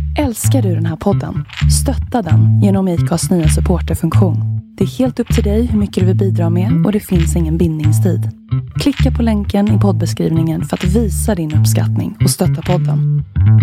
Älskar du den här podden? Stötta den genom IKAs nya supporterfunktion. Det är helt upp till dig hur mycket du vill bidra med och det finns ingen bindningstid. Klicka på länken i poddbeskrivningen för att visa din uppskattning och stötta podden.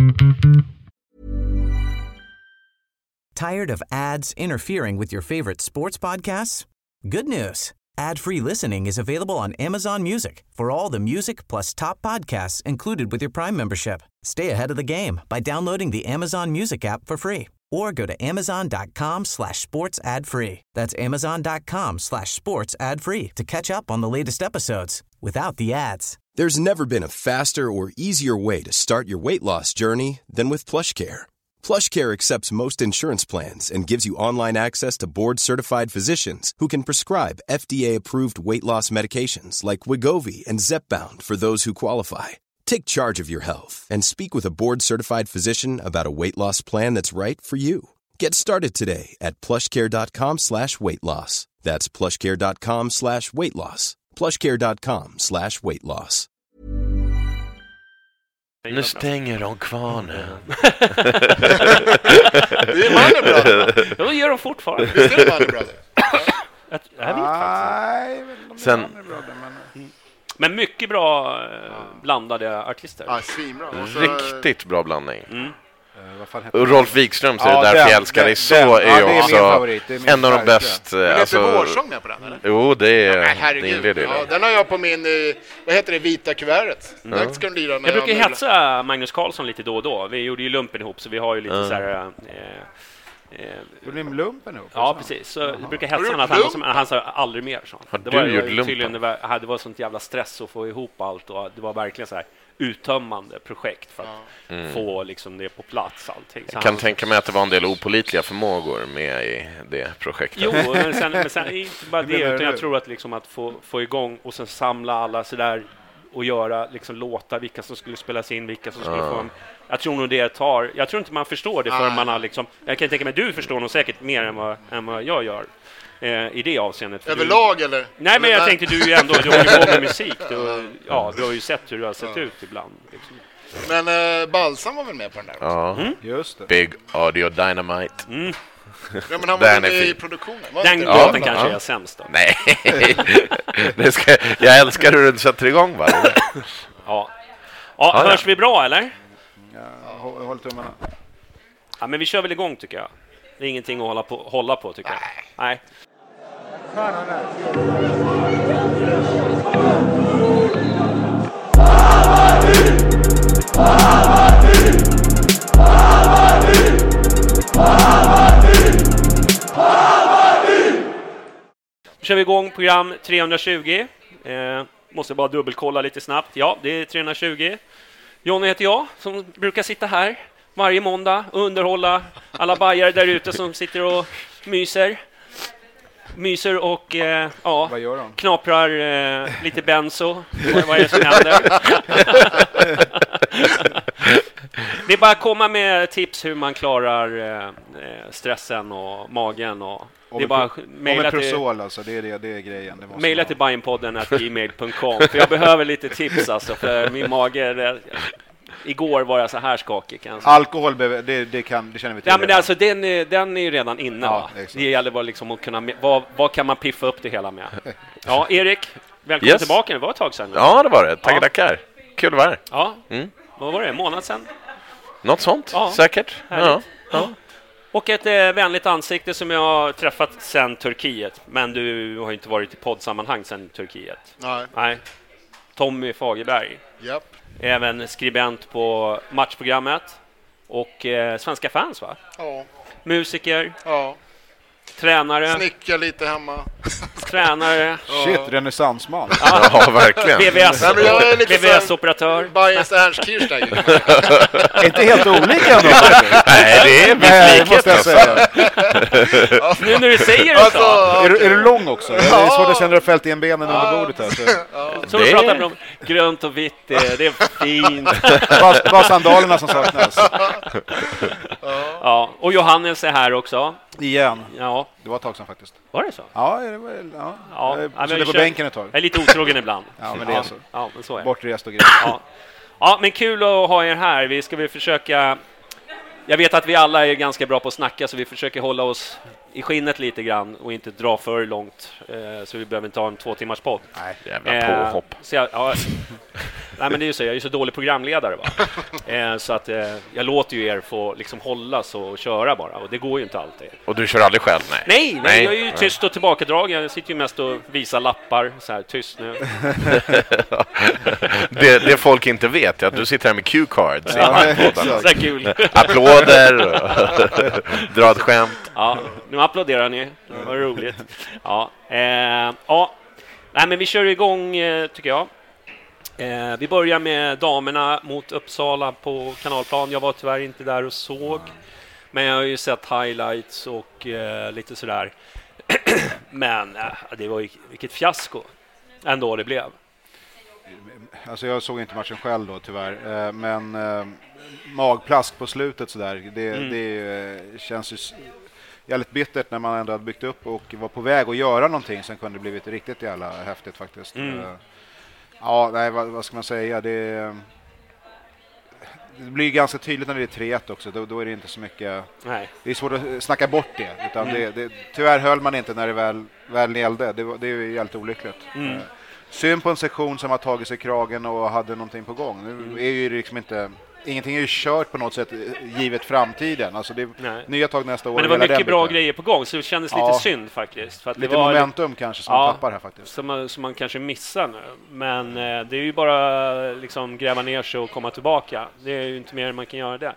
Tired of ads interfering with your favorite sports podcasts? Good news. Ad-free listening is available on Amazon Music for all the music plus top podcasts included with your Prime membership. Stay ahead of the game by downloading the Amazon Music app for free or go to amazon.com/sports ad free. That's amazon.com/sports ad free to catch up on the latest episodes without the ads. There's never been a faster or easier way to start your weight loss journey than with PlushCare. PlushCare accepts most insurance plans and gives you online access to board-certified physicians who can prescribe FDA-approved weight loss medications like Wegovy and Zepbound for those who qualify. Take charge of your health and speak with a board-certified physician about a weight loss plan that's right for you. Get started today at plushcare.com/weight loss. That's plushcare.com/weight loss. plushcare.com/weight loss. Nu stänger de kvarnen. Det är Manner Brother. Ja, det gör de fortfarande. Visst är det Manner Brother? Jag vet faktiskt. Sen, Men mycket bra blandade artister. Ja, svinbra. riktigt bra blandning. Vad fan heter Och Rolf Wikström säger Ja, därför den, jag älskar dig den, så den. är Ja, ju det är min också favorit, det är min en av de verkligen. bäst. Men det är Alltså, vårsång med på den, eller? jo, det är Nej, herregud. inleder ju Ja, det. den har jag på min, vad heter det, vita kuvertet. Den ska de lira när Jag brukar ju hetsa Magnus Carlsson lite då och då. Vi gjorde ju lumpen ihop, så vi har ju lite så här... Gjorde ni lumpen ihop? Ja, precis. Så jag brukar Har du hetsa gjort att lumpen? han sa aldrig mer. Så. Har Det du var gjort ju lumpen? tydligen, det var sånt jävla stress att få ihop allt. Och det var verkligen så här uttömmande projekt för att få liksom det på plats allting. Så Jag kan han- tänka mig att det var en del opålitliga förmågor med i det projektet. Jo, men sen inte bara det, utan jag tror att liksom att få igång och sen samla alla så där och göra liksom låtar, vilka som skulle spelas in, vilka som skulle få en... Jag tror nog det tar... Jag tror inte man förstår det förrän man har liksom... Jag kan tänka mig, du förstår nog säkert mer än vad jag gör i det avseendet. För Överlag, eller? Nej, men jag tänkte, du är ju ändå... Du håller på med musik. Du har ju sett hur du har sett ut ibland. Liksom. Men Balsam var väl med på den där också? Ja, Just det. Big Audio Dynamite. Ja, men han var Den med är i fin. produktionen. Var Den inte låten det? kanske är sämst då. Nej, jag älskar hur du sätter igång, va? Ja, hörs vi bra, eller? Ja, håll tummarna. Ja, men vi kör väl igång, tycker jag. Det är ingenting att hålla på tycker jag. Nej. Nu kör vi igång program 320. Måste bara dubbelkolla lite snabbt. Ja, det är 320. Jonny heter jag, som brukar sitta här varje måndag och underhålla alla bajare där ute som sitter och myser och ja, Vad gör de? knaprar lite benzo. Vad är det som händer? Det är bara att komma med tips hur man klarar stressen och magen. Och det är bara mejla till Prosol, alltså, det är grejen. Det måste mejla man till bajenpodden@gmail.com, för jag behöver lite tips alltså, för min mage igår var jag så här skakig kanske. Alkohol, det känner vi till. Ja, men alltså, den är ju redan inne, Ja, va? exakt. Det gäller bara liksom att kunna... Vad kan man piffa upp det hela med? Ja, Erik, välkommen Yes. tillbaka. Det var ett tag sedan. Ja, det var det. Ja. Tackar. Kul att vara här. Ja, vad var det? En månad sedan? Något sånt, Ja. säkert. Ja. Härligt. Ja. Och ett vänligt ansikte som jag har träffat sedan Turkiet. Men du har inte varit i poddsammanhang sedan Turkiet. Nej. Tommy Fagerberg. Japp. Även skribent på matchprogrammet. Och Svenska fans, va? Ja. Musiker, Ja. tränare, Snickar lite hemma. tränare, Shit, renässansman. Ja, verkligen. Nej, men jag är lite VVS-operatör. Bayerns Ernst Kirchsteiger. Inte helt olika ändå. Nej, det är Nej, viss måste likhet. jag Alltså. säga. Nu när du säger det Alltså, så. Är du lång också? Det är svårt att känna dig fält i en benen under bordet här. Så vi pratar om grönt och vitt, det är fint. Bara sandalerna som saknas. Ja, och Johannes är här också. Igen. Ja, Det var ett tag sedan faktiskt. var det så? Ja, det var, ja. Ja, Jag sitter på bänken ett tag. Jag är lite otrogen ibland. Ja, men det är så. Ja, men så är det. Bortrest och grejer. Ja. Ja, men kul att ha er här. Vi ska väl försöka Jag vet att vi alla är ganska bra på att snacka, så vi försöker hålla oss i skinnet lite grann och inte dra för långt. Så vi behöver inte ha en 2 timmars podd. Nej, jävla påhopp. Nej, men det är ju så, jag är ju så dålig programledare, va? Så att jag låter ju er få liksom hållas och köra bara, och det går ju inte alltid. Och du kör aldrig själv? Nej, jag är ju tyst och tillbakadragen. Jag sitter ju mest och visar lappar, så här, tyst nu. det folk inte vet är att du sitter här med cue-cards. Så här kul. Applåder, dra ett skämt. Ja, nu applåderar ni. Det var roligt. Ja, nej, men vi kör igång, tycker jag. Vi börjar med damerna mot Uppsala på Kanalplan. Jag var tyvärr inte där och såg, men jag har ju sett highlights och lite sådär. Men det var ju vilket fiasko ändå det blev. Alltså jag såg inte matchen själv då tyvärr, men magplask på slutet sådär, det känns ju jävligt bittert när man ändå hade byggt upp och var på väg att göra någonting. Sen kunde det blivit riktigt jävla häftigt faktiskt. Ja, nej, vad ska man säga? Det blir ganska tydligt när det är 3-1 också. Då är det inte så mycket... Nej. Det är svårt att snacka bort det. Utan tyvärr höll man inte när det väl gällde. Det är ju helt olyckligt. Syn på en sektion som har tagit sig kragen och hade någonting på gång. Nu är ju liksom inte... Ingenting är ju kört på något sätt givet framtiden. Alltså det är nya tag nästa år. Men det var mycket bra grejer på gång, så det kändes lite synd faktiskt. För att lite det var momentum kanske som man tappar här faktiskt. Som man kanske missar nu. Men det är ju bara liksom gräva ner sig och komma tillbaka. Det är ju inte mer man kan göra där.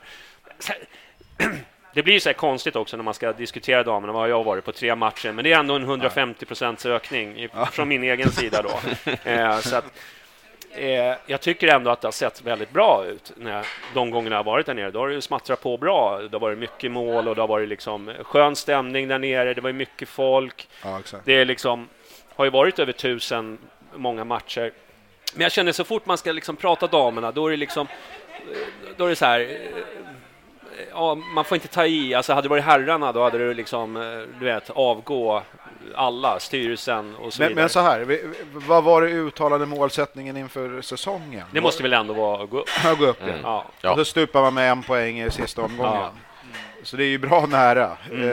Det blir ju så här konstigt också när man ska diskutera damerna. Vad jag har varit på 3 matcher. Men det är ändå en 150% ökning från min egen sida då. Så att jag tycker ändå att det har sett väldigt bra ut när de gångerna jag har varit där nere. Då har det smattrat på bra. Det har varit mycket mål och det har varit liksom skön stämning där nere. Det var mycket folk. Ja, exakt. Det är liksom, har ju varit över 1000 många matcher. Men jag känner så fort man ska liksom prata damerna, då är det liksom, då är det så här, ja, man får inte ta i. Alltså hade det varit herrarna, då hade det liksom, du vet, avgå alla, styrelsen och så vidare. Men så här, vad var det uttalade målsättningen inför säsongen? Det måste väl ändå vara att gå upp. Gå upp, ja. Och så stupar man med 1 poäng i sista omgången. Ja. Så det är ju bra nära.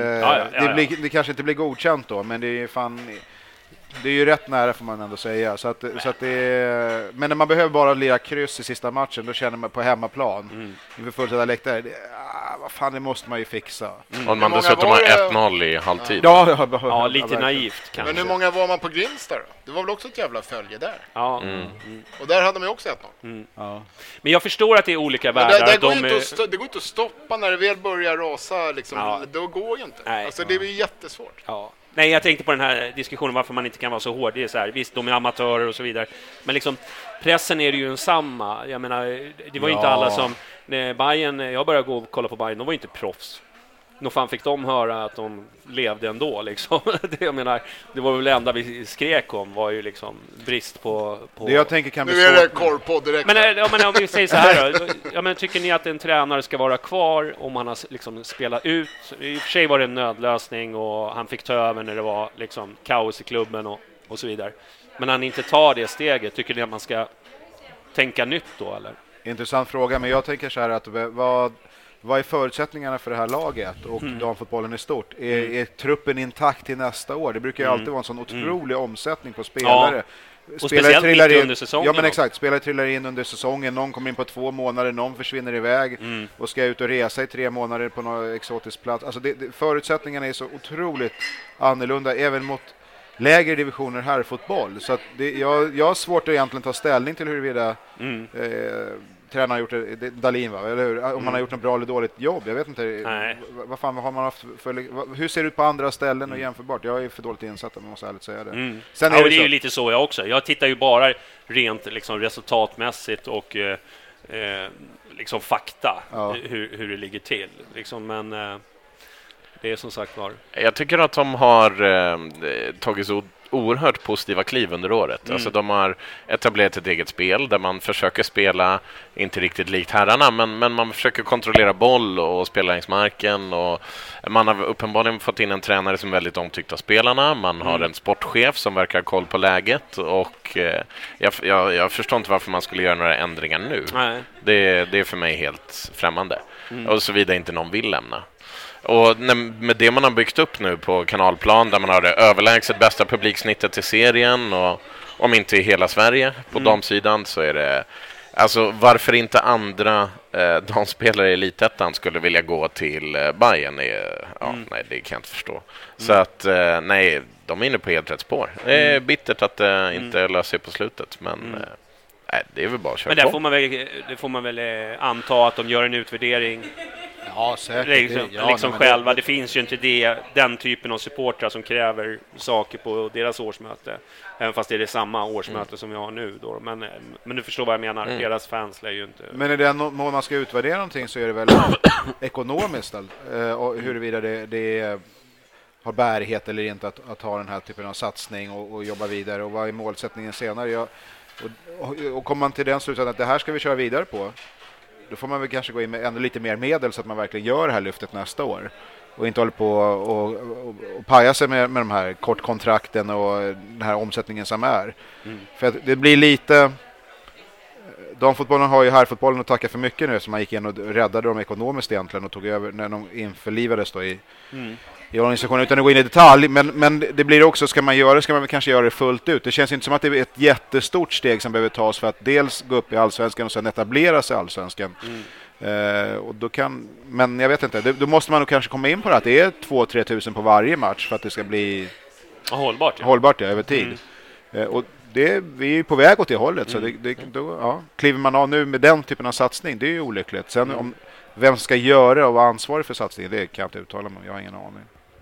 Det kanske inte blir godkänt då, men det är fan... Det är ju rätt nära får man ändå säga. Så att det är, men när man behöver bara lira kryss i sista matchen, då känner man på hemmaplan inför fullsatta läktare. Vad fan, det måste man ju fixa. Och man dessutom har 1-0 i halvtid. Ja, lite naivt kanske. Men hur många var man på Grimsta då? Det var väl också ett jävla följe där. Ja. Och där hade man ju också 1-0. Ja. Men jag förstår att det är olika världar. Det går inte att stoppa när det väl börjar rasa. Liksom. Ja. Då går ju inte. Nej. Alltså, det blir jättesvårt. Ja. Nej, jag tänkte på den här diskussionen varför man inte kan vara så hård. Det är så här, visst, de är amatörer och så vidare. Men liksom, pressen är det ju en samma. Jag menar, det var ju inte alla som... Bayern, jag började gå och kolla på Bayern, de var inte proffs. Nå fan fick de höra att de levde ändå liksom. Jag menar, det var väl det enda vi skrek om, var ju liksom brist på... Det jag tänker kan bli nu är det korvpodd direkt. Men om vi säger så här då, tycker ni att en tränare ska vara kvar om han har liksom spelat ut? I och för sig var det en nödlösning och han fick ta över när det var liksom kaos i klubben och så vidare. Men han inte tar det steget, tycker ni att man ska tänka nytt då eller? Intressant fråga, men jag tänker så här att vad är förutsättningarna för det här laget och damfotbollen i stort? Är truppen intakt till nästa år? Det brukar ju alltid vara en sån otrolig omsättning på spelare. Ja. Och speciellt mitt under säsongen. Ja, men exakt. Spelare trillar in under säsongen. Någon kommer in på 2 månader, någon försvinner iväg och ska ut och resa i 3 månader på någon exotisk plats. Alltså förutsättningarna är så otroligt annorlunda även mot lägre divisioner här i fotboll. Så att jag har svårt att egentligen ta ställning till huruvida tränaren har gjort det, Dahlin va? Eller hur? Om man har gjort en bra eller dåligt jobb. Jag vet inte. Vad fan har man haft hur ser det ut på andra ställen och jämförbart? Jag är för dåligt insatt, men måste ärligt säga det. Sen är det är ju lite så jag också. Jag tittar ju bara rent liksom resultatmässigt och liksom fakta hur det ligger till. Liksom, men det är som sagt var. Jag tycker att de har tagit så oerhört positiva kliv under året. Alltså de har etablerat ett eget spel där man försöker spela inte riktigt likt herrarna, men man försöker kontrollera boll och spela längs marken, och man har uppenbarligen fått in en tränare som är väldigt omtyckt av spelarna. Man har en sportchef som verkar ha koll på läget, och jag förstår inte varför man skulle göra några ändringar nu. Det är för mig helt främmande. och såvida inte någon vill lämna. Och med det man har byggt upp nu på Kanalplan, där man har det överlägset bästa publiksnittet i serien och om inte i hela Sverige på damsidan, så är det alltså varför inte andra damspelare i Elitettan skulle vilja gå till Bayern nej, det kan jag inte förstå. Så att nej, de är inne på helt rätt spår. Det är bittert att det inte löser sig på slutet, men nej, det är väl bara att köra på. Men det får man väl anta att de gör en utvärdering. Ja, säkert. Liksom själva. Det finns ju inte den typen av supportrar som kräver saker på deras årsmöte. Även fast det är samma årsmöte som vi har nu. Då. Men du förstår vad jag menar. Deras fans lär ju inte... Men i den mån man ska utvärdera någonting så är det väl ekonomiskt. Och huruvida det har bärighet eller inte att ha den här typen av satsning och jobba vidare. Och vad är målsättningen senare? Och kommer man till den slutsatsen att det här ska vi köra vidare på, då får man väl kanske gå in med ännu lite mer medel så att man verkligen gör det här lyftet nästa år. Och inte håller på och paja sig med de här kortkontrakten och den här omsättningen som är. För att det blir lite... Damfotbollen har ju herrfotbollen att tacka för mycket nu, som man gick in och räddade dem ekonomiskt egentligen och tog över när de införlivades då i organisationen, utan att gå in i detalj. Men det blir också, ska man väl kanske göra det fullt ut. Det känns inte som att det är ett jättestort steg som behöver tas för att dels gå upp i Allsvenskan och sen etablera sig i Allsvenskan. Och då men jag vet inte, då måste man nog kanske komma in på det att det är 2-3 tusen på varje match för att det ska bli hållbart över tid. Och vi är på väg åt det hållet, så då kliver man av nu med den typen av satsning, det är ju olyckligt. Sen om vem ska göra och vara ansvarig för satsningen, det kan jag inte uttala mig om, jag har ingen aning.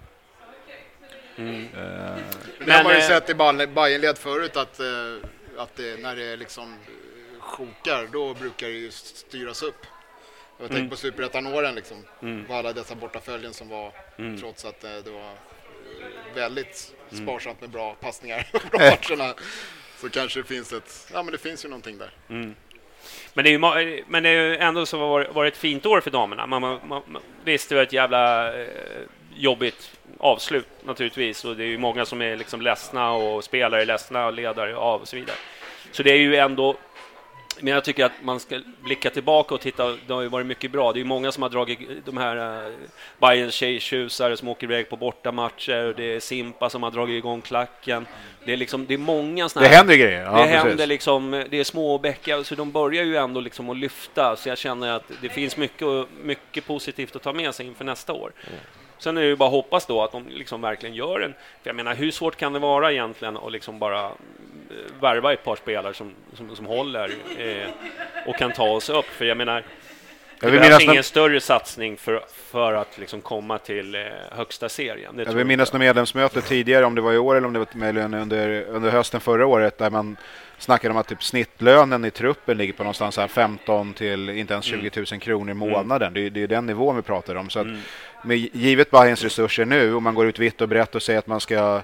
Men har man ju sett i Bayernled förut att det, när det liksom sjokar, då brukar det ju styras upp. Jag tänker på Superettan-åren liksom, på alla dessa bortaföljen som var, trots att det var väldigt sparsamt med bra passningar på matcherna, så kanske det finns men det finns ju någonting där. Men det är ju ändå så varit ett fint år för damerna. Visst, det var ett jävla jobbigt avslut naturligtvis, och det är ju många som är liksom ledsna, och spelare är ledsna och ledare av och så vidare. Så det är ju ändå, men jag tycker att man ska blicka tillbaka och titta, det har ju varit mycket bra. Det är ju många som har dragit de här Bayerns tjejtjusare som åker iväg på bortamatcher, och det är Simpa som har dragit igång klacken. Det är liksom, det är många såna här, det händer grejer. Det händer liksom, det är små bäckar, så de börjar ju ändå liksom att lyfta, så jag känner att det finns mycket positivt att ta med sig inför nästa år. Sen är det ju bara hoppas då att de liksom verkligen gör för jag menar, hur svårt kan det vara egentligen att liksom bara värva ett par spelare som håller och kan ta oss upp, för jag menar, det är ingen större satsning för att liksom komma till högsta serien. Jag vill minnas något medlemsmöte tidigare, om det var i år eller om det var möjligen under hösten förra året, där man snackade om att typ snittlönen i truppen ligger på någonstans här 15 till inte ens 20 000 kronor i månaden. Det är den nivån vi pratar om. Så att med givet Bayerns resurser nu, om man går ut vitt och brett och säger att man ska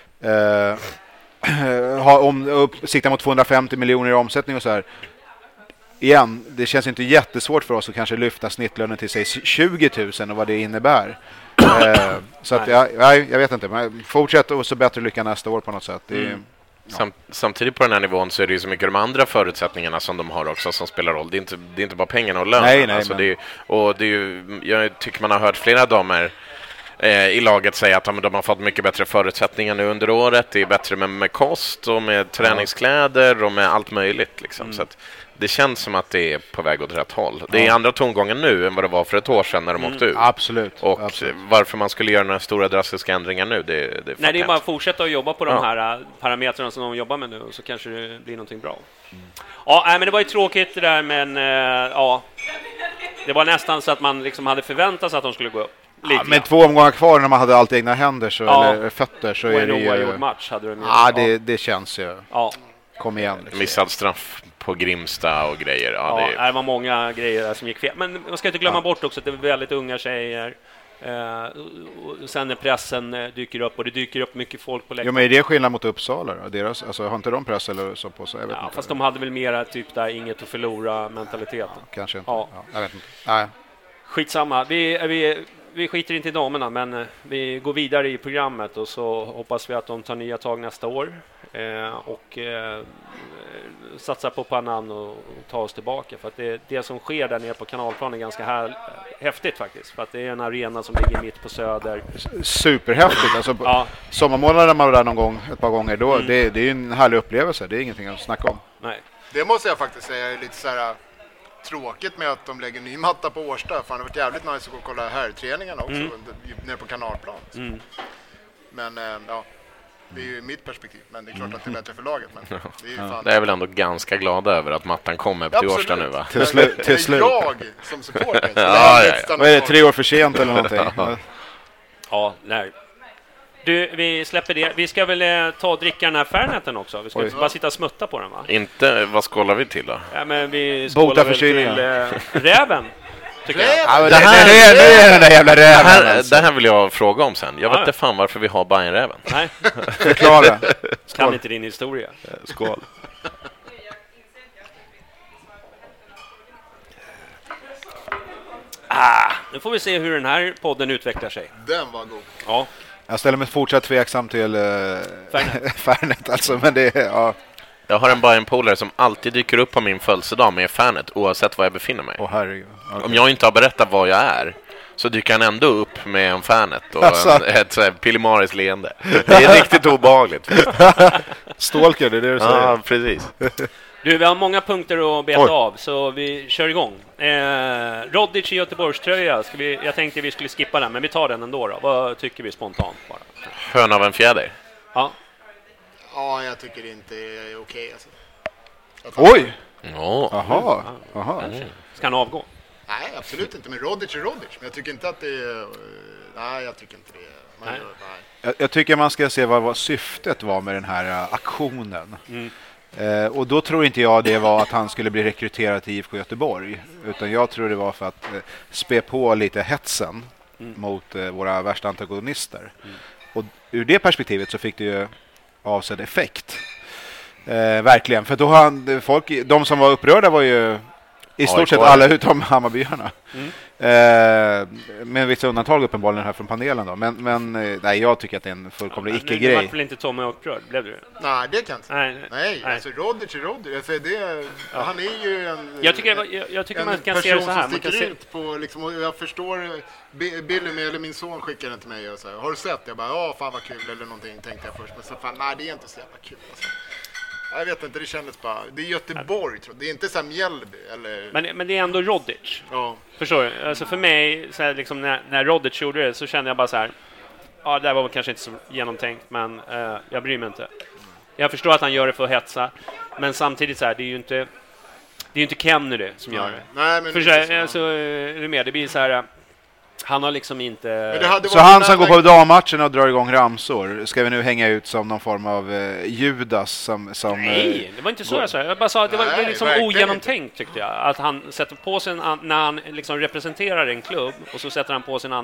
sikta mot 250 miljoner i omsättning och så här. Igen, det känns inte jättesvårt för oss att kanske lyfta snittlönen till sig 20 000 och vad det innebär. Så att jag vet inte, men fortsätt och så bättre lycka nästa år på något sätt. Samtidigt på den här nivån så är det ju så mycket de andra förutsättningarna som de har också som spelar roll. Det är inte bara pengarna och lönen. Nej, alltså jag tycker man har hört flera damer i laget säga att de har fått mycket bättre förutsättningar nu under året. Det är bättre med kost och med träningskläder och med allt möjligt liksom. Så att det känns som att det är på väg åt rätt håll. Det är andra tongången nu än vad det var för ett år sedan när de åkte ut. Absolut. Och varför man skulle göra några stora drastiska ändringar nu, det är bara att fortsätta att jobba på de här parametrarna som de jobbar med nu, så kanske det blir någonting bra. Men det var ju tråkigt det där, men det var nästan så att man liksom hade förväntat sig att de skulle gå upp. Med 2 omgångar kvar när man hade allt egna händer eller fötter, så är det ju match hade de det känns ju. Kom igen. Liksom. Missad straff på Grimsta och grejer. Det var många grejer där som gick fel. Men man ska inte glömma bort också att det är väldigt unga tjejer. Och sen när pressen dyker upp, och det dyker upp mycket folk på läktaren. Jo, men är det skillnad mot Uppsala? Har inte de press eller så på sig? Fast de hade väl mera typ där inget att förlora mentaliteten. Kanske inte. Jag vet inte. Nej. Skitsamma. Vi skiter inte i damerna, men vi går vidare i programmet, och så hoppas vi att de tar nya tag nästa år. Och satsa på Pannan och ta oss tillbaka. För att det som sker där nere på Kanalplan är ganska häftigt faktiskt. För att det är en arena som ligger mitt på Söder. Superhäftigt. Alltså, sommarmånaderna man var där någon gång, ett par gånger, då, det är ju en härlig upplevelse. Det är ingenting att snacka om. Nej. Det måste jag faktiskt säga är lite så här tråkigt med att de lägger ny matta på Årsta. För det har varit jävligt nice att gå och kolla herrträningarna också nere på Kanalplan. Men det är ju mitt perspektiv, men det är klart att det är bättre för laget. Men det är ju fan... Det är väl ändå ganska glada över att mattan kommer till Årsta nu, va? Till slut. Jag som supporter. Vad är det, 3 år för sent eller någonting? Ja, nej. Du, vi släpper det. Vi ska väl ta och dricka den här Färnäten också. Vi ska bara sitta och smutta på den, va? Inte, vad skålar vi till då? Ja, men vi skålar väl till räven. Ja, det är den där jävla räven. Det här vill jag fråga om sen. Jag vet inte fan varför vi har Bajenräven. Nej. Förklara. Kan inte din historia. Skål. Nu får vi se hur den här podden utvecklar sig. Den var god. Ja. Jag ställer mig fortsatt tveksam till Färnet alltså, men det är... Ja. Jag har en Bajen-polare som alltid dyker upp på min födelsedag med Färnet oavsett var jag befinner mig. Herregud. Okay. Om jag inte har berättat vad jag är så dyker han ändå upp med en Färnet och ett Pilimaris leende. Det är riktigt obehagligt. Stalker, det är det du säger. Ja, precis. Du, vi har många punkter att beta av, så vi kör igång. Rodic i Göteborgströja. Jag tänkte vi skulle skippa den, men vi tar den ändå då. Vad tycker vi spontant bara? Hön av en fjäder. Ja. Ja, jag tycker det inte är okej. Alltså. Oj! Jaha. Ska han avgå? Nej, absolut inte. Men Rodic är Rodic. Men jag tycker inte att det är... Nej, jag tycker inte det. Jag tycker man ska se vad syftet var med den här aktionen. Och då tror inte jag det var att han skulle bli rekryterad till IFK Göteborg. Utan jag tror det var för att spä på lite hetsen mot våra värsta antagonister. Och ur det perspektivet så fick det ju avsedd effekt. Verkligen. För då de som var upprörda var ju i stort sett alla utom Hammarbyarna. Med vissa undantag uppenbarligen här från panelen då. Men nej, jag tycker att det är en fullkomlig icke-grej. Du var väl inte Tommy upprörd, blev du? Nej, det kan inte. Nej. Alltså Rodic är Rodic. Alltså, han är ju en... Jag tycker man kan se det så här. Man kan se ut på, liksom, och jag förstår Billy eller min son skickade den till mig och så här, har du sett? Jag bara, fan vad kul eller någonting tänkte jag först. Men så fan, nej det är inte så jävla kul alltså. Jag vet inte, det kändes bara... Det är Göteborg, tror jag. Det är inte så här Mjällby, eller... Men det är ändå Rodic. Ja. Förstår du? Alltså för mig, så här, liksom, när Rodic gjorde det så kände jag bara så här... Ja, det var väl kanske inte så genomtänkt, men jag bryr mig inte. Jag förstår att han gör det för att hetsa. Men samtidigt så här, det är ju inte Kennedy som gör det. Nej, men... Alltså, är du med? Det blir så här... Han har liksom inte... Så han som går på dammatchen och drar igång ramsor ska vi nu hänga ut som någon form av Judas som Nej, det var inte så jag sa. Jag bara sa att det var liksom ogenomtänkt tyckte jag. Att han sätter på sig när han liksom representerar en klubb och så sätter han på sig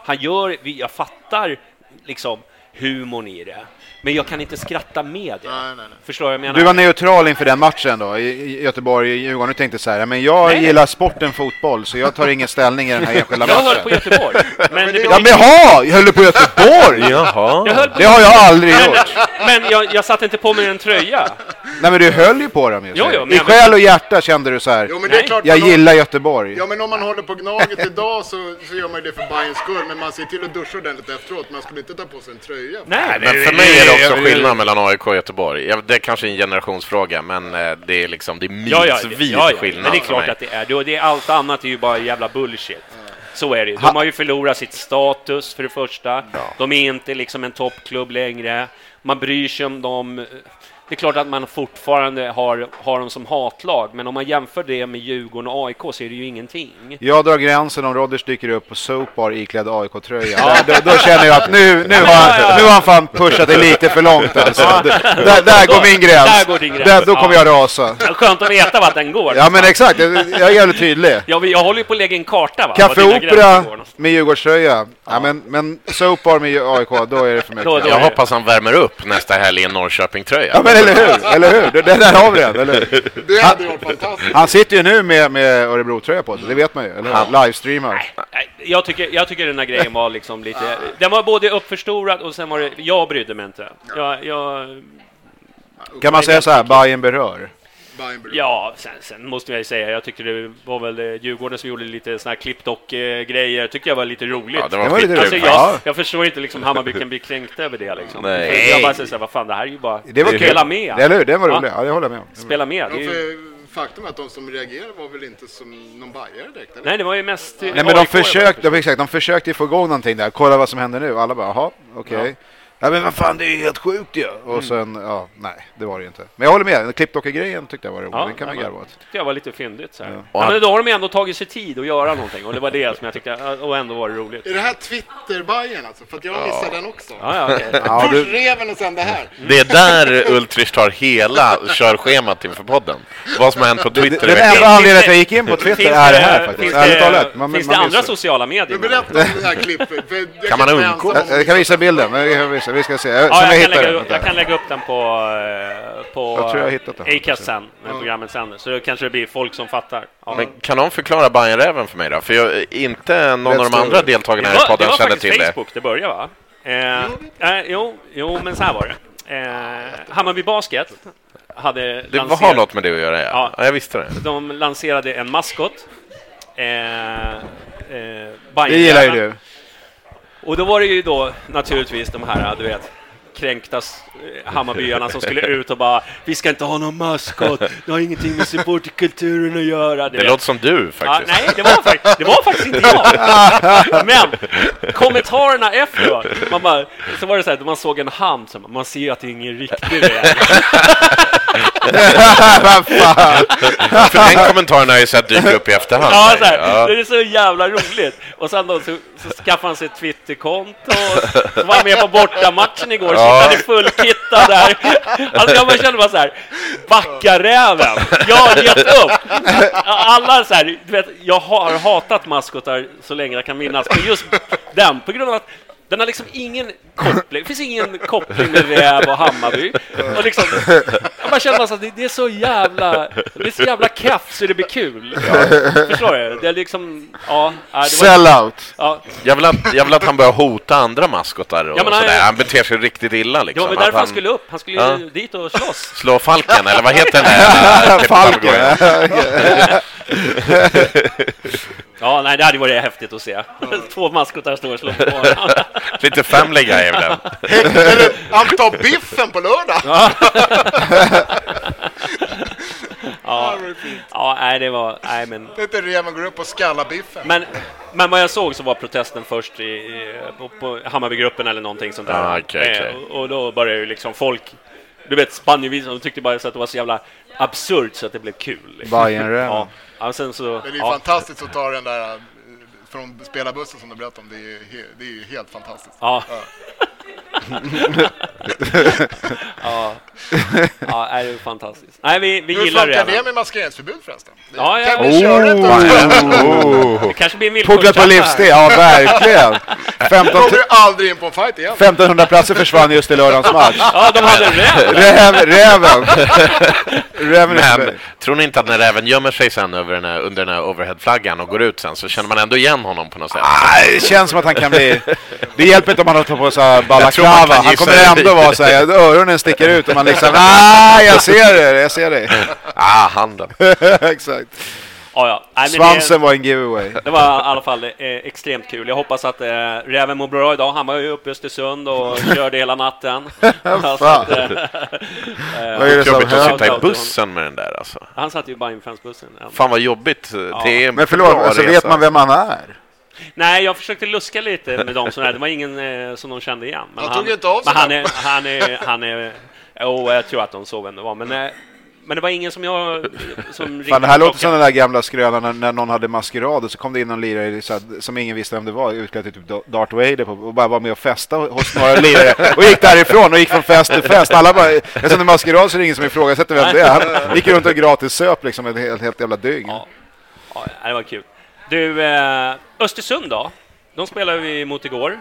jag fattar liksom humorn i det. Men jag kan inte skratta med det. Nej. Förstår jag menar? Du var neutral inför den matchen då i Göteborg i Djurgården. Du tänkte så här, men jag gillar sporten fotboll så jag tar ingen ställning i den här enskilda matchen. Jag höll på Göteborg. Jag höll på Göteborg. Jaha. Det har jag aldrig gjort. Men jag satte inte på mig en tröja. Nej, men du höll ju på dem. I själ och hjärta kände du så här. Jo, men det är klart jag gillar Göteborg. Ja, men om man håller på Gnaget idag så gör man det för Bajens skull. Men man ser till att duscha ordentligt efteråt. Man skulle inte ta på sig en tröja. Nej, men för mig är det också skillnad mellan AIK och Göteborg. Det är kanske en generationsfråga, men det är liksom det är milsvid skillnad. Men det är klart att det är. Det är allt annat är ju bara jävla bullshit. Så är det. De har ju förlorat sitt status för det första. Ja. De är inte liksom en toppklubb längre. Man bryr sig om dem. Det är klart att man fortfarande har dem som hatlag, men om man jämför det med Djurgården och AIK så är det ju ingenting. Jag drar gränsen om Rodgers dyker upp på Soapbar iklädd AIK-tröja. Då känner jag att nu har han fan pushat det lite för långt. Alltså. Där går min gräns. Då kommer jag rasa. Skönt att veta vart den går. Ja, men exakt. Jag är jävligt tydlig. Jag håller ju på att lägga en karta. Kaffeopera med Djurgårdströja. Ja, men Soapbar med AIK, då är det för mycket. Jag hoppas han värmer upp nästa helg i en Norrköping-tröja. Ja, men eller hur? Det där har vi den, eller hur? Det hade varit fantastiskt. Han sitter ju nu med Örebro-tröja på sig, det vet man ju, eller hur? Livestreamar. Jag tycker den här grejen var liksom lite... Den var både uppförstorad och sen var det... Jag brydde mig inte. Kan man säga så här, Bajen berör? Ja, sen måste jag säga, jag tyckte det var väl Djurgården som gjorde lite såna här klippdock-grejer. Tyckte jag var lite roligt. Ja, det var lite alltså, jag förstår inte liksom Hammarby kan bli kränkt över det liksom. Nej. Jag bara säger vad fan, det här är ju bara det var spela med. Det var roligt. Ja, det håller jag med om. Spela med. Det är ju... Faktum är att de som reagerade var väl inte som någon bajare direkt, eller? Nej, det var ju mest... Nej, men de försökte få igång någonting där. Kolla vad som händer nu. Alla bara, jaha, okej. Ja, men vad fan, det är helt sjukt ju. Och sen, nej, det var det inte. Men jag håller med, klippdocker-grejen tyckte jag var roligt. Den kan man garva åt. Tyckte jag var lite fyndigt så här. Ja. Men då har de ändå tagit sig tid att göra någonting. Och det var det som jag tyckte, och ändå var det roligt. Är det här Twitter-bajen alltså? För att jag missade den också. Ja, Först reven och sen det här. Det är där Ultrich tar hela körschemat inför podden. Vad som har hänt på Twitter. Den enda anledningen att jag gick in på Twitter är det här faktiskt. Finns det andra sociala medier? Men berätta om det här klippet. Kan man undgå? Jag kan visa bilden. Vi ska se. Jag kan lägga upp den på Acast sen, när programmet sänder. Så då kanske det blir folk som fattar. Ja. Men kan någon förklara Bajen-räven för mig då? För jag, inte någon av de andra deltagarna i podden känner till det. Det var Facebook det började, va? Jo, men så här var det. Hammarby Basket hade det har något med det att göra, ja. Jag visste det. De lanserade en maskot. Det gillar ju du. Och då var det ju då naturligtvis de här, du vet, kränkta Hammarbyarna som skulle ut och bara, vi ska inte ha någon maskot, det har ingenting med supporterkulturen att göra. Det låter som du faktiskt. Nej, det var faktiskt inte jag. Men kommentarerna efteråt, så var det så här, man såg en hand, så man ser att det är ingen riktig räv. För den kommentaren har ju sett dyka upp i efterhand. Ja, så här, det är så jävla roligt. Och sen då så skaffade han sig ett Twitterkonto och så var han med på bortamatchen igår. Så hade fullkittad där. Alltså jag kände bara så här, backa räven. Jag har gett upp. Alla så här, du vet, jag har hatat maskotar så länge jag kan minnas. Men just den, på grund av att den har liksom ingen koppling. Det finns ingen koppling med Räv och Hammarby. Och liksom, man känner att det är så jävla kaff så det blir kul. Förstår du? Det är liksom, sell out. Ja. Jag vill att han börjar hota andra maskotar och sådär. Han beter sig riktigt illa liksom. Det var därför han skulle upp. Han skulle dit och slåss. Slå falken, eller vad heter det? Falken. Ja, nej, det hade varit häftigt att se. 2 maskotar står och slår på varandra. Lite Family Guy ibland. Eller han tar biffen på lördag. Det var... Nej, men... Det är inte det, man går upp och skallar biffen. Men vad jag såg så var protesten först på Hammarbygruppen eller någonting sånt där. Okay. Och då började ju liksom folk... Du vet, Spanien, de tyckte bara så att det var så jävla absurt så att det blev kul. Bajen-räven. Ja, sen så... Men det är fantastiskt att ta den där från spelarbussen som du berättade om. Det är ju helt fantastiskt. Ja. Ja, är det fantastiskt. Nej, vi gillar det. Hur funkar det med maskeringsförbud förresten? Kan vi köra det kanske blir en villkor. Puggat på livstid, ja verkligen. 15 kommer aldrig in på en fight igen. 1500 platser försvann just i lördagens match. Ja, de hade Räven. Men tror ni inte att när Räven gömmer sig sen under den här overheadflaggan och går ut sen, så känner man ändå igen honom på något sätt? Det känns som att han kan bli... Det hjälper inte om man tar på så här balaklava. Han kommer ändå vara så här, öronen sticker ut och man liksom, jag ser dig. Handen. Exakt. Nej, Svansen var en giveaway. Det var i alla fall extremt kul. Jag hoppas att Räven mår bra idag. Han var ju uppe i Östersund och körde hela natten. Vad är det som jobbigt att sitta i bussen med den där alltså. Han satt ju bara i fansbussen. Fan vad jobbigt. Men förlåt, så vet man vem han är? Nej, jag försökte luska lite med dem. Det var ingen som de kände igen. Men tog inte av sig. Han är jag tror att de såg vem det var. Men det var ingen som jag... Fan, det här låter som den där gamla skrönan när någon hade maskerad och så kom det in en lirare som ingen visste vem det var, utklädd till typ Darth Vader och bara var med och festa hos några lirare och gick därifrån och gick från fest till fest. Alla bara, eftersom det är maskerad så är det ingen som ifrågasätter vem det är. Han gick runt och gratis söp liksom ett helt jävla dygn. Ja, det var kul. Du, Östersund då? De spelade vi mot igår.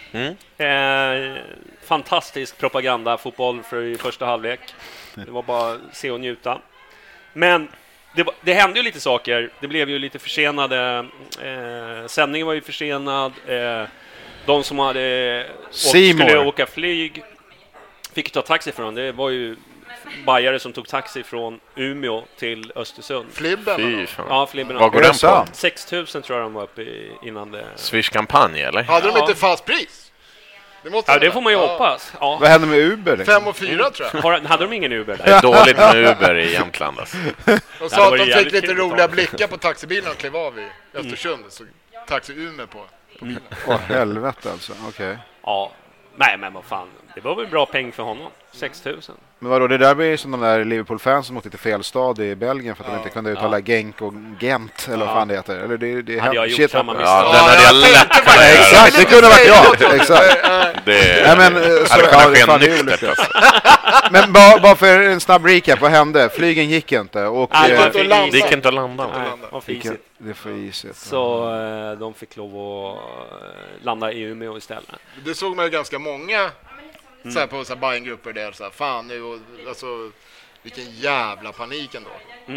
Fantastisk propaganda-fotboll för i första halvlek. Det var bara se och njuta. Men det hände ju lite saker. Det blev ju lite försenade. Sändningen var ju försenad. De som skulle åka flyg fick ta taxi från. Det var ju bajare som tog taxi från Umeå till Östersund. Flibben? Ja, Flibben. Vad går den på? 6 000 tror jag de var uppe i innan det... Swish-kampanj, eller? Hade de inte fast pris? Det får man ju hoppas. Ja. Vad hände med Uber? 5 och 4 tror jag. Hade de ingen Uber där? Det är dåligt med Uber i Jämtland. Alltså. De sa att de fick lite roliga blickar på taxibilen och klev av i Östersund. Så taxi Umeå på bilen. Helvete alltså, okej. Ja. Nej, men vad fan. Det var väl bra peng för honom. 6 000. Men vadå, det där blir som de där Liverpool-fans som åkte till fel stad i Belgien för att de inte kunde uttala Genk och Gent eller vad fan det heter. Eller det hade jag gjort samma misstag. Ja, den hade jag lätt kunnat göra. Exakt, det kunde varit jag. Exakt. Det hade kunnat ske en nyktert. Men bara för en snabb recap, vad hände? Flygen gick inte. Och, det gick inte att landa. Det får isigt. Så de fick lov att landa i Umeå istället. Det såg man ju ganska många så här på så här Bayern-grupper där så här, fan nu och, alltså vilken jävla panik ändå.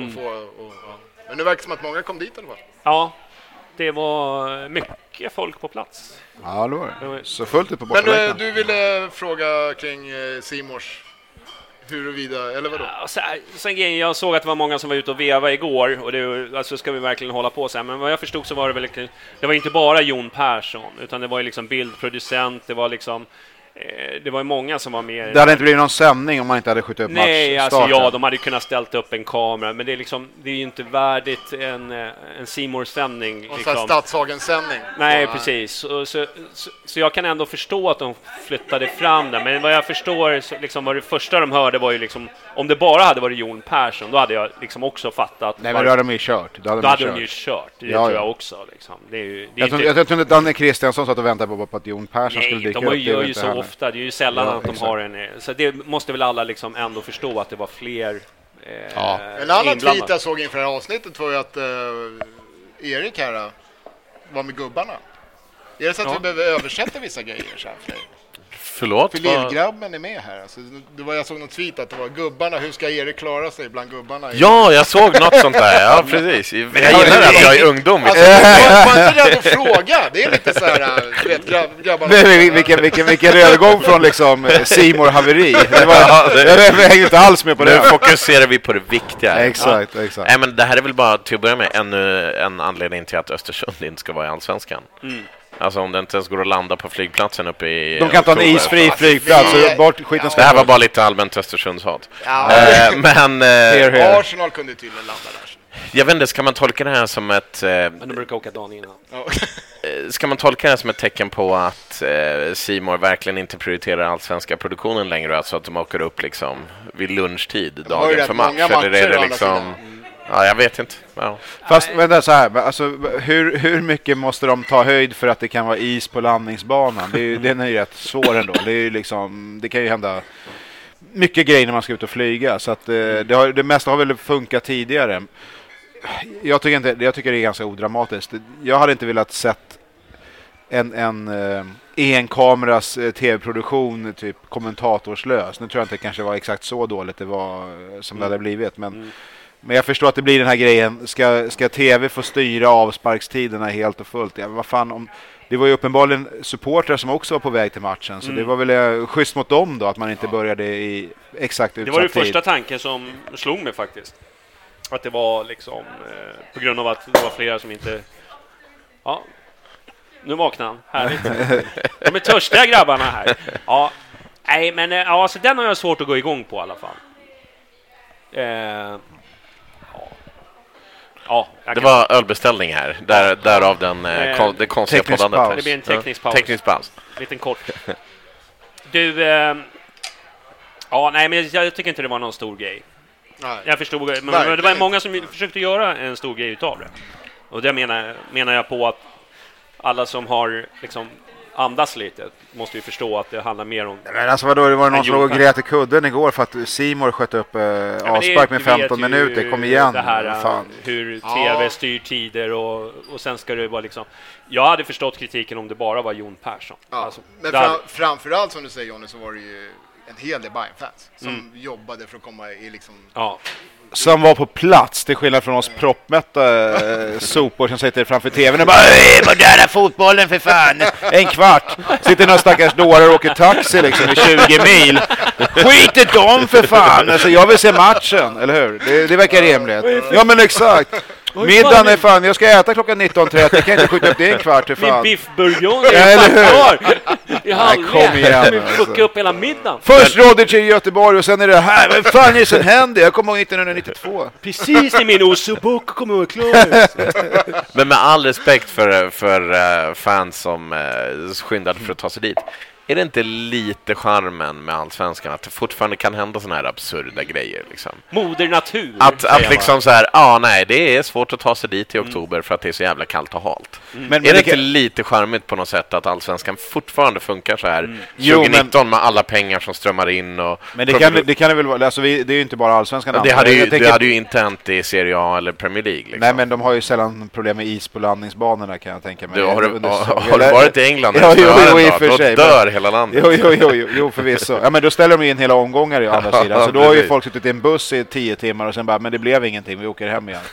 Men det verkar som att många kom dit i alla fall. Ja, det var mycket folk på plats. Ja, det var det. Så fullt ut på bortaläktaren. Men du ville fråga kring Simors huruvida, eller vadå? Sen jag såg att det var många som var ute och veva igår och det alltså ska vi verkligen hålla på så här. Men vad jag förstod så var det väl, det var inte bara Jon Persson utan det var ju liksom bildproducent, det var liksom det var ju många som var med. Det hade inte blivit någon sändning om man inte hade skjutit upp matchstarten. Nej, alltså de hade kunnat ställt upp en kamera, men det är liksom, det är ju inte värdigt en C-more-sändning. Och liksom. så Stadshagen-sändning. Nej, precis. Så jag kan ändå förstå att de flyttade fram det, men vad jag förstår så liksom var det första de hörde var ju liksom, om det bara hade varit Jon Persson, då hade jag liksom också fattat. Nej, men då hade de ju kört. Då hade de ju kört, det tror jag också. Liksom. Det är ju, det är jag tror inte Danne Kristiansson satt och väntade på att Jon Persson skulle dyka upp. Nej, de gör ju så ofta. Det är ju sällan att de har en... Så det måste väl alla liksom ändå förstå att det var fler en annan tweet jag såg inför det här avsnittet var ju att Erik här var med gubbarna. Är det så att vi behöver översätta vissa grejer så här för dig? Förlåt? För lillgrabben är med här. Alltså, jag såg någon tweet att det var gubbarna. Hur ska Erik klara sig bland gubbarna? Ja, jag såg något sånt där. Ja, precis. Jag gillar att jag är ungdom. Alltså, var inte rädd att fråga. Det är lite så här, grabbarna. Vilken övergång från liksom C-more-haveri. Jag hänger inte alls med på det. Nu fokuserar vi på det viktiga. Exakt. Nej, men det här är väl bara till att börja med ännu en anledning till att Östersund inte ska vara i Allsvenskan. Alltså om det inte ens går att landa på flygplatsen uppe i... De kan ta en isfri flygplats och bort skiten. Det här var bara lite allmänt Östersundshat. Men... Arsenal kunde tydligen landa där. Jag vet inte, ska man tolka det här som ett... Men de brukar åka dagen innan. Ska man tolka det här som ett tecken på att C-more verkligen inte prioriterar allsvenska produktionen längre, alltså att de åker upp liksom vid lunchtid dagen för match? Eller är det liksom... Ja, jag vet inte. Ja. Fast vänta så här, alltså, hur mycket måste de ta höjd för att det kan vara is på landningsbanan? Den är ju rätt svår ändå. Det är ju liksom, det kan ju hända mycket grejer när man ska ut och flyga, så att det mesta har väl funkat tidigare. Jag tycker det är ganska odramatiskt. Jag hade inte velat sett en kameras tv-produktion typ kommentatorslös. Nu tror jag inte det kanske var exakt så dåligt det var som det hade blivit, men jag förstår att det blir den här grejen. Ska tv få styra avsparkstiderna helt och fullt? Ja, vad fan, det var ju uppenbarligen supportrar som också var på väg till matchen. Så det var väl schysst mot dem då att man inte började i exakt utsatt tid. Det var ju första tanken som slog mig faktiskt. Att det var liksom på grund av att det var flera som inte... Ja, nu vaknar han. Härligt. De är törstiga grabbarna här. Ja, nej, men alltså den har jag svårt att gå igång på i alla fall. Ja, det var ölbeställning här. Därav det konstiga poddandet här. Det blir en teknisk paus. Liten kort. Du, nej, men jag tycker inte det var någon stor grej. Nej. Jag förstod, men det var många som försökte göra en stor grej utav det. Och det menar jag på att alla som har liksom andas lite måste ju förstå att det handlar mer om... Men alltså vadå, det var någon som låg och grät i kudden igår för att C-more sköt upp avspark med 15 minuter. Kom igen. Det här, fan. Hur tv styr tider och sen ska det vara liksom... Jag hade förstått kritiken om det bara var Jon Persson. Ja, alltså, men framförallt som du säger, Jonny, så var det ju en hel del Bayern-fans som jobbade för att komma i liksom... Ja. Som var på plats, till skillnad från oss proppmätta sopor som sitter framför tvn och bara moderna fotbollen för fan, en kvart. Sitter några stackars dårar och åker taxi liksom i 20 mil. Skitet dem för fan, alltså jag vill se matchen, eller hur? Det verkar rimligt. Ja men exakt. Middagen är fan, jag ska äta klockan 19.30, jag kan inte skjuta upp det en kvart för fan. Min biffburgon är kvar i halvlek. Kom igen. Fucka upp hela middagen. Först Rodic i Göteborg och sen är det här. Vad fan är det som händer? Jag kommer ihåg 1992. Precis i min Osobok kommer jag klar. Men med all respekt för fans som skyndade för att ta sig dit. Är det inte lite charmen med allsvenskan att det fortfarande kan hända såna här absurda grejer liksom? Moder natur. Att liksom så här, nej, det är svårt att ta sig dit i oktober för att det är så jävla kallt och halt. Men är det inte lite charmigt på något sätt att allsvenskan fortfarande funkar så här 2019 med alla pengar som strömmar in och... Men det kan det väl vara, alltså det är ju inte bara allsvenskan. Det hade ju inte hänt i Serie A eller Premier League liksom. Nej, men de har ju sällan problem med is på landningsbanorna kan jag tänka mig. Har du varit i England? Ja, i och för sig. Då dör hela landet. Jo, förvisso. Ja, men då ställer de in hela omgångar i andra sidan. Så då har ju folk suttit i en buss i 10 timmar och sen bara, men det blev ingenting, vi åker hem igen.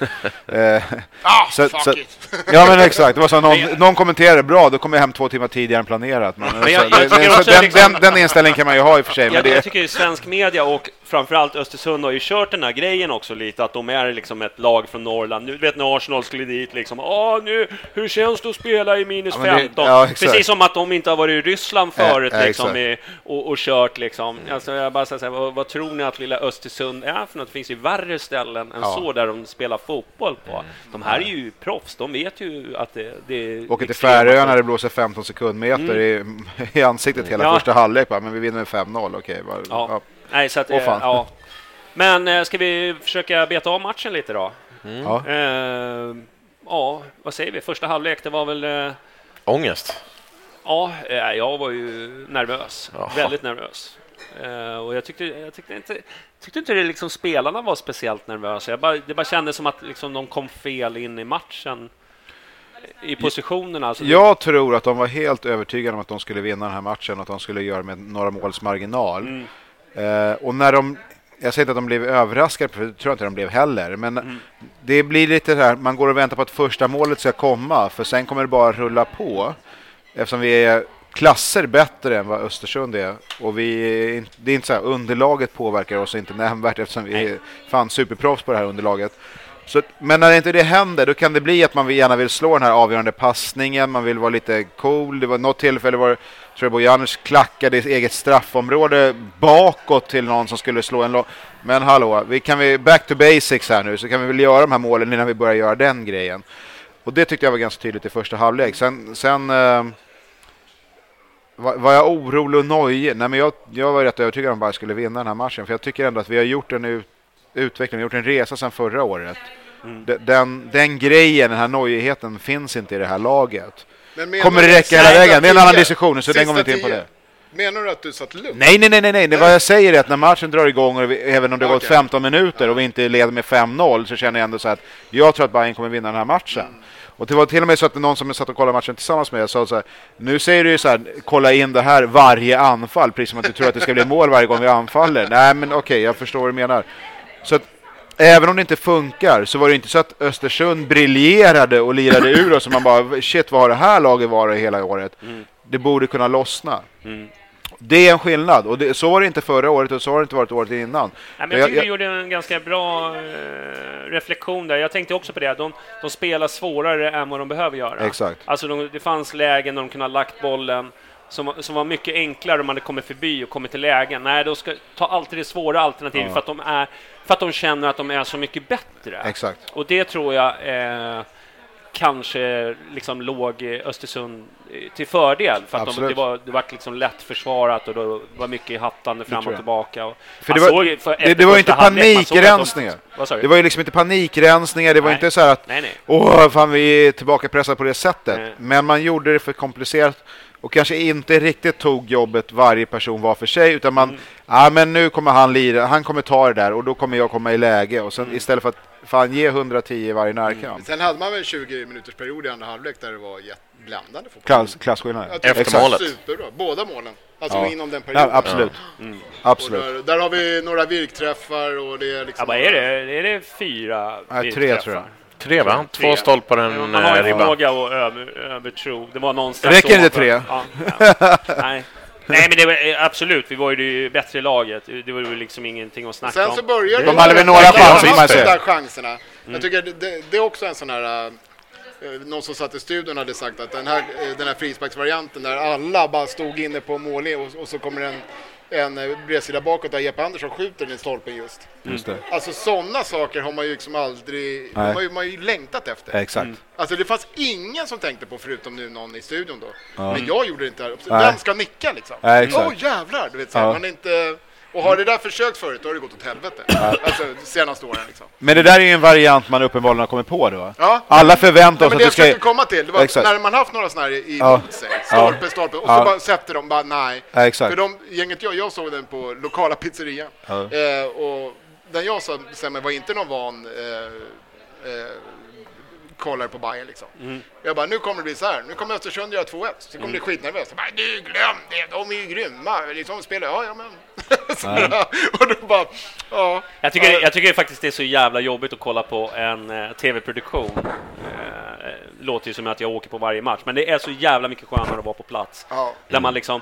Ja, men exakt. Det var så någon kommenterade, bra, då kommer jag hem 2 timmar tidigare än planerat. Den inställningen kan man ju ha i och för sig. Jag tycker ju svensk media och framförallt Östersund har ju kört den här grejen också lite, att de är liksom ett lag från Norrland. Nu vet när Arsenal skulle dit liksom, nu, hur känns det att spela i minus 15? Precis som att de inte har varit i Ryssland förut liksom, och kört liksom. Alltså jag bara säger, vad tror ni att lilla Östersund är för något? Det finns ju värre ställen än så där de spelar fotboll på. De här är ju proffs, de vet ju att det åker till Färöarna när det blåser 15 sekundmeter i ansiktet hela första halvlek, men vi vinner med 5-0, okej. Nej, så att, Men ska vi försöka beta av matchen lite då? Vad säger vi? Första halvlek, det var väl... Ångest? Ja, jag var ju nervös. Väldigt nervös. Och jag tyckte inte det liksom spelarna var speciellt nervösa. Det bara kändes som att liksom de kom fel in i matchen. I positionerna. Alltså jag tror att de var helt övertygade om att de skulle vinna den här matchen och att de skulle göra med några måls marginal. Och när jag säger inte att de blev överraskade, för det tror jag inte de blev heller, men det blir lite så här, man går och väntar på att första målet ska komma, för sen kommer det bara rulla på, eftersom vi är klasser bättre än vad Östersund är, och det är inte så här, underlaget påverkar oss inte nämnvärt eftersom vi är fan superproffs på det här underlaget. Så, men när inte det händer, då kan det bli att man gärna vill slå den här avgörande passningen, man vill vara lite cool. Det var något tillfälle var tror jag Bojanic klackade i eget straffområde bakåt till någon som skulle slå en men hallå, kan vi back to basics här nu, så kan vi väl göra de här målen innan vi börjar göra den grejen. Och det tyckte jag var ganska tydligt i första halvlek. Sen var jag orolig och nojig. Nej, men jag var rätt övertygad om att jag skulle vinna den här matchen, för jag tycker ändå att vi har gjort en utveckling, vi har gjort en resa sedan förra året. Den grejen, den här nojigheten finns inte i det här laget. Kommer det räcka hela vägen? Det är en annan diskussion, så den går vi inte in på det. Menar du att du satt lugnt? Nej. Det vad jag säger är att när matchen drar igång, och även om det gått 15 minuter och vi inte leder med 5-0, så känner jag ändå så att jag tror att Bayern kommer vinna den här matchen. Och det var till och med så att någon som satt och kollade matchen tillsammans med sa så här, nu säger du ju så här, kolla in det här varje anfall, precis som att du tror att det ska bli mål varje gång vi anfaller. Nej, men okej, jag förstår vad du menar. Så att även om det inte funkar, så var det inte så att Östersund briljerade och lirade ur oss, så man bara, shit, vad har det här laget varit hela året? Det borde kunna lossna. Det är en skillnad, och så var det inte förra året, och så har det inte varit året innan. Nej, men jag tycker du gjorde en ganska bra reflektion där. Jag tänkte också på det, de spelar svårare än vad de behöver göra. Exakt. Alltså det fanns lägen där de kunde ha lagt bollen som var mycket enklare om man hade kommit förbi och kommit till lägen. Nej, då ska ta alltid det svåra alternativet, för att de känner att de är så mycket bättre. Exakt. Och det tror jag kanske liksom låg Östersund till fördel, för att det var liksom lätt försvarat, och då var mycket hattande fram och tillbaka. För det var inte panikrensningar. Det var ju liksom inte panikrensningar, det var inte så här att fan, vi är tillbaka pressade på det sättet. Men man gjorde det för komplicerat och kanske inte riktigt tog jobbet varje person var för sig, utan men nu kommer han lira, han kommer ta det där, och då kommer jag komma i läge, och sen istället för att fan ge 110 i varje närkamp. Sen hade man väl 20 minuters period i andra halvlek där det var blandande fotboll. Klasskillnad. Efter målet. Superbra. Båda målen. Alltså inom den perioden. Ja, absolut. Absolut. Där har vi några virkträffar och det är liksom... Ja, vad är det? Är det 4 virkträffar? 3 tror jag. 3 va? 2 stolpar en man har ribba. Förmåga och övertro. Det var någonstans... Räcker inte 3? Ja. Nej. Nej, men det var absolut. Vi var ju det bättre laget. Det var ju liksom ingenting att snacka om. Sen så börjar de hade väl några chanserna. Jag tycker det är också en sån här... Någon som satt i studion hade sagt att den här frisparksvarianten där alla bara stod inne på mål och så kommer en bredsida bakåt där Jeppe Andersson skjuter den i stolpen just det. Alltså sådana saker har man ju liksom aldrig man har ju längtat efter. Exakt. Alltså det fanns ingen som tänkte på förutom nu någon i studion då. Men jag gjorde det inte. Vem ska nicka liksom? Jävlar, du vet så man inte. Och har det där försökt förut, då har det gått åt helvete. Alltså senaste åren liksom. Men det där är ju en variant man uppenbarligen har kommit på då. Ja. Alla förväntar oss att det ska komma till. Det var när man haft några såna här i sig. Stolpe. Och så bara sätter de bara nej. Ja, exakt. För gänget jag såg den på lokala pizzerian. Och den jag sa sen var inte någon van kollar på Bayern liksom. Jag bara, nu kommer det bli så här. Nu kommer Östersund göra 2-1. Så kommer det skitnervöst. Jag bara, du glöm det. De är ju grymma. Liksom spelar, ja men. Och då bara, ja. Jag tycker faktiskt det är så jävla jobbigt att kolla på en tv-produktion. Låter ju som att jag åker på varje match. Men det är så jävla mycket skönare att vara på plats. Där man liksom...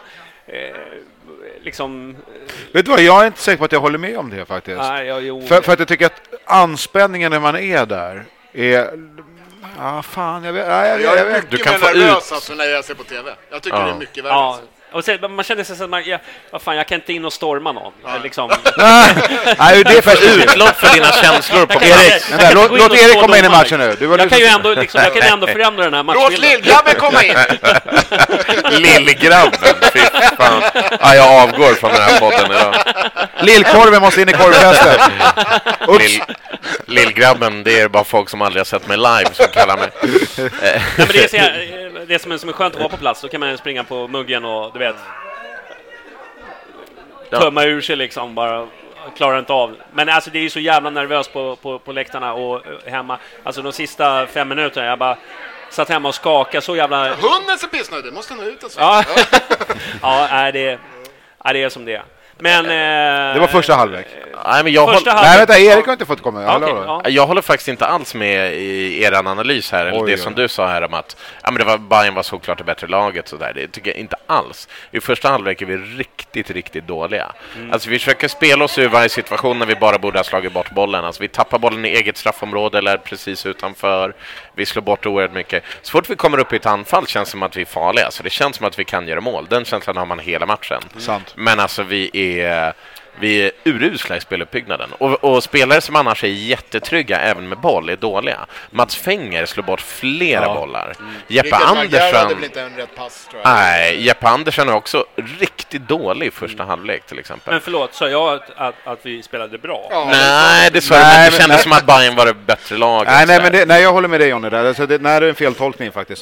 Vet du vad, jag är inte säker på att jag håller med om det faktiskt. För att jag tycker att anspänningen när man är där är... fan, jag vet. Jag är mycket mer nervös alltså när jag ser på tv. Jag tycker det är mycket värre. Ja. Och sen, man känner sig som att jag kan inte in och storma någon. Liksom. Nej, det är för utlopp för dina känslor på Erik. Låt Erik komma in i matchen nu. Jag kan ju ändå förändra den här matchbilden. Låt Lillgrabben komma in. Lillgrabben, fy fan. Ja, jag avgår från den här podden idag. Lillkorven måste in i korvfesten. Lillgrabben, det är bara folk som aldrig har sett mig live som kallar mig. Nej, men det som är skönt att vara på plats, då kan man springa på muggen och du vet tömma ur sig liksom, bara klarar inte av. Men alltså det är ju så jävla nervös på läktarna och hemma. Alltså de sista 5 minuterna jag bara satt hemma och skakade så jävla... Hunden ser pissnöjd, det måste nå ut alltså. Ja, det är som det är. Men det var första halvlek. Nej, men Erik har inte fått komma. Jag håller faktiskt inte alls med i er analys här, eller det som du sa här om att Bayern var såklart det bättre laget så där. Det tycker jag inte alls. I första halvlek är vi riktigt dåliga. Alltså vi försöker spela oss ur varje situation när vi bara borde ha slagit bort bollen. Alltså vi tappar bollen i eget straffområde eller precis utanför. Vi slår bort oerhört mycket. Så fort vi kommer upp i ett anfall känns det som att vi är farliga. Så det känns som att vi kan göra mål. Den känslan har man hela matchen. Sant. Men alltså vi är urusla i speluppbyggnaden. Och spelare som annars är jättetrygga även med boll är dåliga. Mats Fenger slår bort flera bollar. Jeppe Andersson... inte en rätt pass, tror jag. Nej, Jeppe Andersson är också riktigt dålig i första halvlek till exempel. Men förlåt, sa jag att vi spelade bra? Ja, nej, det sa jag, men det kändes som att Bayern var det bättre laget. Nej, jag håller med dig, Johnny. Där. Alltså, det är en feltolkning faktiskt.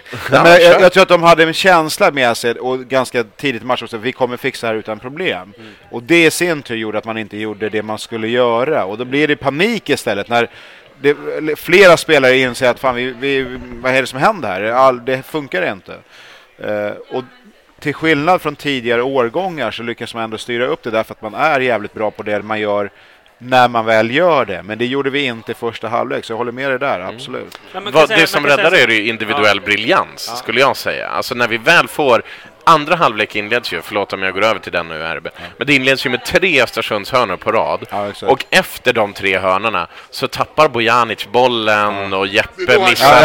Jag tror att de hade en känsla med sig och ganska tidigt i matchen att vi kommer fixa här utan problem. Och det i sin tur gjorde att man inte gjorde det man skulle göra. Och då blir det panik istället när flera spelare inser att fan, vad är det som händer här? Det funkar inte. Och till skillnad från tidigare årgångar så lyckas man ändå styra upp det därför att man är jävligt bra på det man gör när man väl gör det. Men det gjorde vi inte i första halvlek, så jag håller med dig där, absolut. Det som räddar är ju individuell briljans, skulle jag säga. Alltså när vi väl får... Andra halvlek inleds ju, förlåt om jag går över till den nu RB. Men det inleds ju med 3 Östersundshörnor på rad. Och efter de 3 hörnorna så tappar Bojanic bollen och Jeppe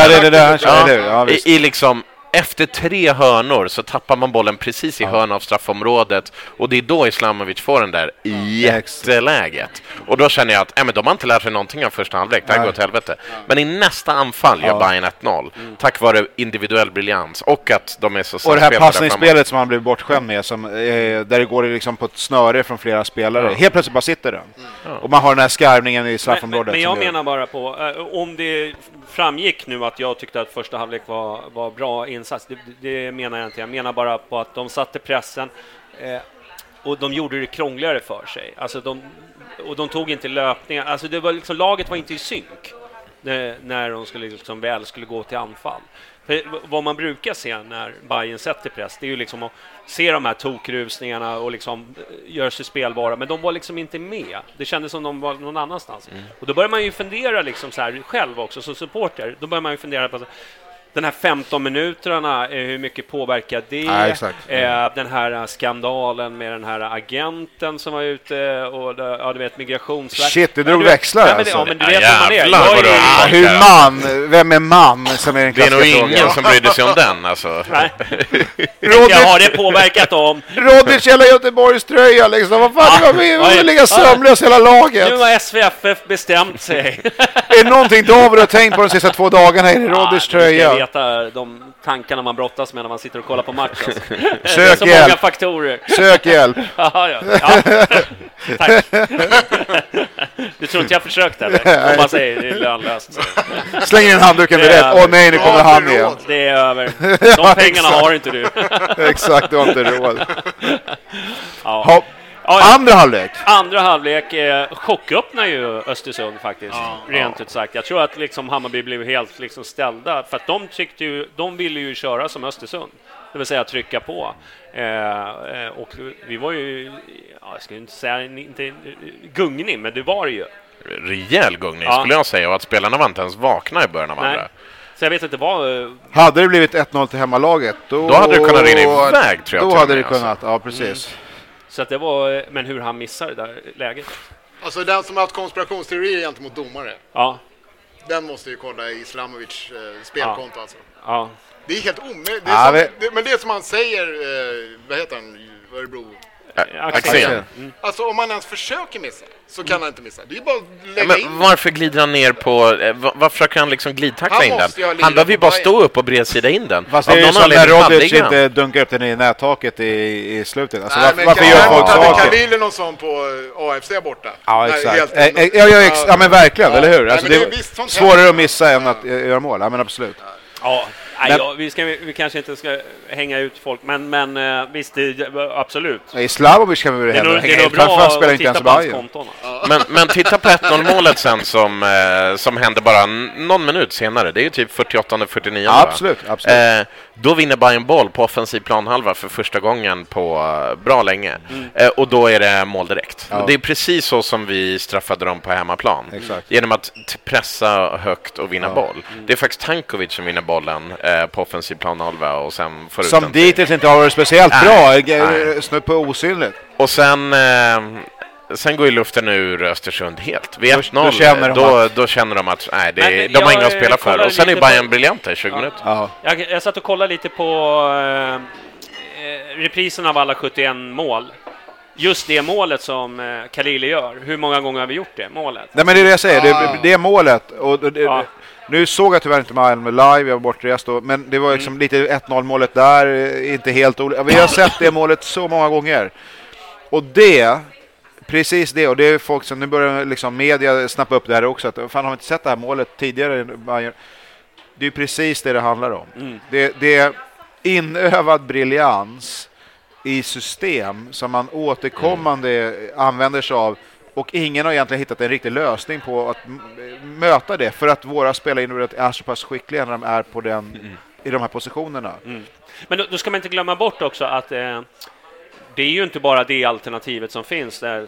missar. I liksom... Efter 3 hörnor så tappar man bollen precis i hörn av straffområdet. Och det är då Islamovic får den där jätteläget. Och då känner jag att de har inte lärt sig någonting av första halvlek. Det här går åt helvete. Men i nästa anfall gör Bayern 1-0. Tack vare individuell briljans. Och att de är så... Och det här passningsspelet som han blev bortskämd med. Där det går liksom på ett snöre från flera spelare. Helt plötsligt bara sitter den. Och man har den här skarvningen i straffområdet. Men jag menar bara på... om det framgick nu att jag tyckte att första halvlek var bra insats. Det menar jag inte. Jag menar bara på att de satte pressen. och de gjorde det krångligare för sig. Alltså de tog inte löpningar. Alltså det var liksom, laget var inte i synk när de väl skulle gå till anfall. För vad man brukar se när Bayern sätter press, det är ju liksom att se de här tokrusningarna och liksom göra sig spelbara, men de var liksom inte med. Det kändes som de var någon annanstans. Och då börjar man ju fundera liksom så här själv också som supporter. Då börjar man ju fundera på den här 15 minuterna, hur mycket påverkar det? Ja, exakt. Den här skandalen med den här agenten som var ute och du vet, Migrationsverket. Shit, du drog växlar alltså. Ja, men du vet vad man är. Hur man? Vem är man? Som är den det är nog frågan. ingen som brydde sig om den alltså. Nej. Har det påverkat dem? Rodgers hela Göteborgs tröja liksom. Vad fan, vi vill ligga sömlös hela laget. Nu har SVFF bestämt sig. Är det någonting David har tänkt på de sista 2 dagarna i Rodgers tröja? De tankarna man brottas med när man sitter och kollar på matchen. Sök det är så hjälp. många faktorer. Sök hjälp. Ja. Tack. Du tror inte jag försökt eller? Om man säger det är lönlöst. Släng in handduken direkt. Nej, nu kommer han igen. Det är över. De pengarna har inte du. Exakt, du har inte råd. Ja. Andra halvlek chocköppnar ju Östersund faktiskt, rent ut sagt. Jag tror att liksom Hammarby blev helt liksom ställda, för att de ville ju köra som Östersund, det vill säga trycka på. Och vi var ju, jag ska inte säga inte gungning, men det var ju rejäl gungning skulle jag säga, och att spelarna var inte ens vakna i början av andra. Så jag vet inte vad... Hade det blivit 1-0 till hemmalaget, då hade det kunnat rinna iväg, tror jag. Då hade det kunnat, ja precis. Så att det var, men hur han missar det där läget. Alltså den som har haft konspirationsteorier gentemot domare. Ja. Den måste ju kolla i Islamovic spelkonto alltså. Ja. Det är helt omöjligt. Men det är som han säger, vad heter han, Örebro? Axel. Alltså om man ens försöker missa så kan han inte missa. Det är bara att lägga in. Varför glider han ner på... Varför försöker han liksom glidtackla in den? Han behöver ju bara stå upp och bredsida in den. Fast det är ju som när Rodgers inte dunkar upp den i nättaket i slutet. Alltså, nej, varför gör folk saker? Kalil någon sån på AFC borta. Ja, exakt. Ja, men verkligen, eller hur? Alltså, det är svårare att missa än att göra mål. Ja, men absolut. Ja. Vi kanske inte ska hänga ut folk, men visst, absolut. I Slavovic kan vi väl hänga ut. Det är nog bra att titta på hans konton. Men titta på 1-0-målet sen som hände bara någon minut senare. Det är ju typ 48-49. Ja, absolut. Då vinner Bayern boll på offensiv planhalva för första gången på bra länge. Och då är det mål direkt. Ja. Det är precis så som vi straffade dem på hemmaplan. Exakt. Genom att pressa högt och vinna boll. Det är faktiskt Tankovic som vinner bollen på offensiv planhalva och sen får som ut dittills inte har varit speciellt bra. Snudd på osynligt. Och sen går ju luften ur Östersund helt. Vid 1-0 då känner de att de har inga att spela för. Och sen är Bayern briljanta i 20 minuter. Ja. Jag satt och kollade lite på reprisen av alla 71 mål. Just det målet som Kalili gör. Hur många gånger har vi gjort det målet? Nej, men det är det jag säger. Det är målet. Och nu såg jag tyvärr inte Malmö live, jag var bortrest då, men det var liksom lite 1-0 målet där, inte helt olika. Vi har sett det målet så många gånger. Och precis det, och det är folk som nu börjar liksom media snappa upp det här också, att fan, har vi inte sett det här målet tidigare? Det är precis det handlar om. Det är inövad briljans i system som man återkommande använder sig av, och ingen har egentligen hittat en riktig lösning på att möta det, för att våra spelare individuellt är så pass skickliga när de är på i de här positionerna. Men då ska man inte glömma bort också att det är ju inte bara det alternativet som finns där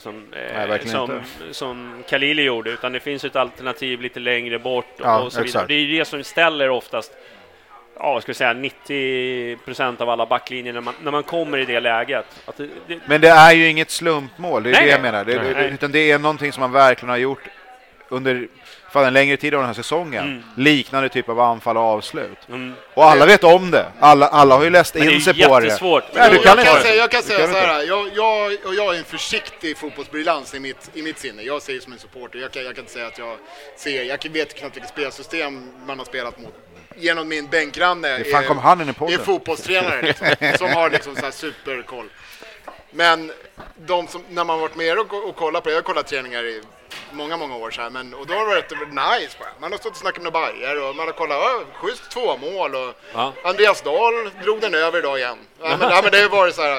som Kalili gjorde, utan det finns ett alternativ lite längre bort och så vidare. Det är ju det som ställer oftast ska vi säga 90% av alla backlinjer när man kommer i det läget. Men det är ju inget slumpmål, det är det jag menar. Utan det är någonting som man verkligen har gjort under en längre tid av den här säsongen. Liknande typ av anfall och avslut. Och alla vet om det. Alla har ju läst in sig på det. Jag kan säga så här. Jag är en försiktig fotbollsbrilans i mitt sinne. Jag säger som en supporter. Jag kan inte säga att jag vet knappt vilket spelsystem man har spelat mot. Genom min bänkgranne är fotbollstränare liksom, som har liksom så här superkoll. Men de som, när man varit med och kollat på, jag har kollat träningar i många år så här, och då har det varit nice bara. Man har stått och snackat med Bayer och man har kollat schysst 2 mål och Andreas Dahl drog den över idag igen. Men det har varit så här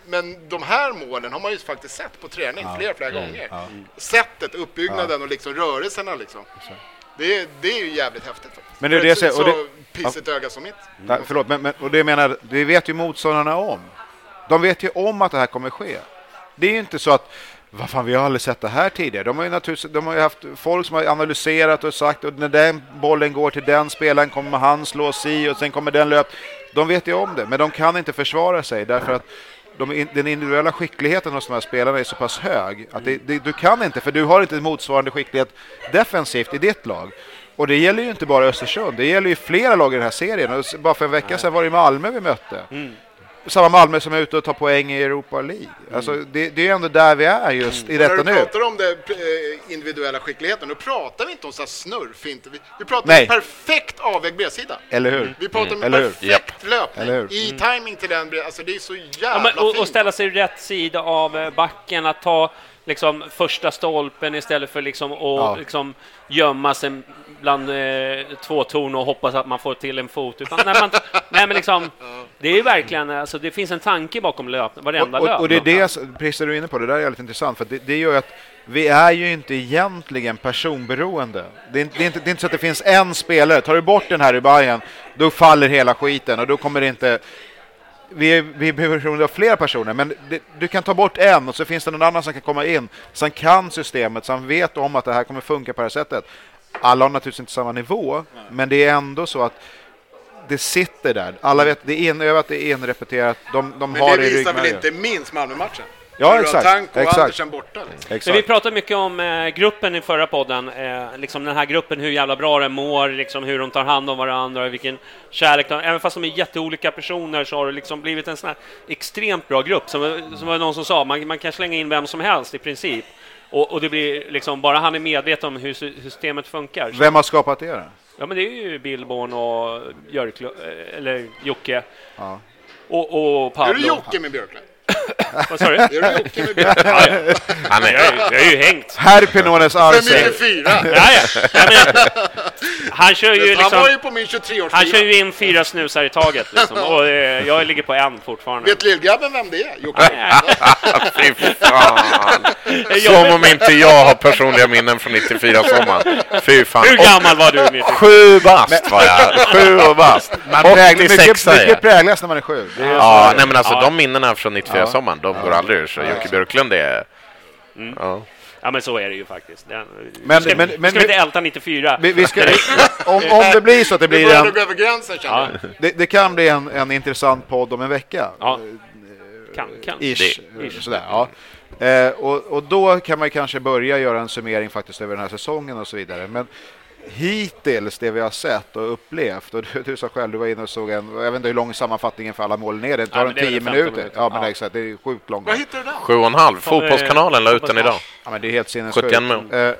Men de här målen har man ju faktiskt sett på träning flera gånger. Sättet, uppbyggnaden och liksom rörelserna liksom. Det är ju jävligt häftigt faktiskt. Men det är det så pissigt öga som mitt. Nej, förlåt, och det menar, det vet ju motståndarna om. De vet ju om att det här kommer ske. Det är ju inte så att vad fan, vi har aldrig sett det här tidigare. De har ju haft folk som har analyserat och sagt att när den bollen går till den spelaren kommer han slå si och sen kommer den löp. De vet ju om det, men de kan inte försvara sig därför att den individuella skickligheten hos de här spelarna är så pass hög att du kan inte, för du har inte motsvarande skicklighet defensivt i ditt lag. Och det gäller ju inte bara Östersund, det gäller ju flera lag i den här serien. Och bara för en vecka sedan var det Malmö vi mötte. Samma Malmö som är ute och tar poäng i Europa League. Alltså, det är ändå där vi är just i detta nu. När du pratar om det individuella skickligheten, då pratar vi inte om så här snurf. Vi pratar om perfekt avvägd bredsida. Eller hur? Vi pratar om perfekt löpning. I timing till den. Alltså det är så jävla fint. Och ställa sig rätt sida av backen, att ta liksom första stolpen istället för liksom att liksom gömma sig bland två torn och hoppas att man får till en fot. Utan nej, men liksom, det är ju verkligen, alltså, det finns en tanke bakom varenda löp. Och det är det, precis du är inne på, det där är lite intressant, för det gör ju att vi är ju inte egentligen personberoende. Det är inte så att det finns en spelare. Tar du bort den här i Bayern, då faller hela skiten och då kommer det inte... Vi är beroende av flera personer, men du kan ta bort en och så finns det någon annan som kan komma in. Sen kan systemet, som vet om att det här kommer funka på det här sättet. Alla har naturligtvis inte samma nivå, men det är ändå så att det sitter där. Alla vet, det är inövat, det är inrepeterat. De men har det det visar väl inte minst Malmö-matchen? Ja, exakt. Andersen borta. Men vi pratade mycket om gruppen i förra podden. Liksom den här gruppen, hur jävla bra den mår, liksom hur de tar hand om varandra och vilken kärlek. Även fast de är jätteolika personer så har det liksom blivit en sån här extremt bra grupp. Som var någon som sa, man kan slänga in vem som helst i princip. Och det blir liksom, bara han är medveten om hur systemet funkar. Vem har skapat det då? Ja, men det är ju Billborn och eller Jocke. Ja. Och Pablo. Är du Jocke med Björklund? Vad sa du? Är du Jocke med Björklund? Jag är ju hängt. Här Pinones Arce. 4. Han kör ju liksom, han var ju på min 23-årsfira. Han kör ju in 4 snusar i taget liksom, och jag ligger på en fortfarande. Vet lillgrabben vem det är? Jocke. Fy fan. Som om inte jag har personliga minnen från 94-sommaren. Fy fan. Hur gammal var du? 7 bast var jag. 7 bast. Mycket präglas när man är 7. Ja, nej men alltså de minnena från 94-sommaren, de går aldrig ur. Så Jocke Björklund är... Ja, men så är det ju faktiskt. Men ska vi inte älta 94? Vi ska, om det blir så att det blir över gränsen, det kan bli en intressant podd om en vecka. Ja. Kan. Ish. Sådär, ja. Och då kan man kanske börja göra en summering faktiskt över den här säsongen och så vidare. Men hittills det vi har sett och upplevt, och du sa själv, du var inne och såg jag vet inte hur lång sammanfattningen för alla mål ner, det tar en 10 minuter. Ja, men exakt, det är sjukt långt. Vad hittar du där? 7,5. Fotbollskanalen la ut den idag. Ja, men det är helt sinnessjukt. 71 miljoner.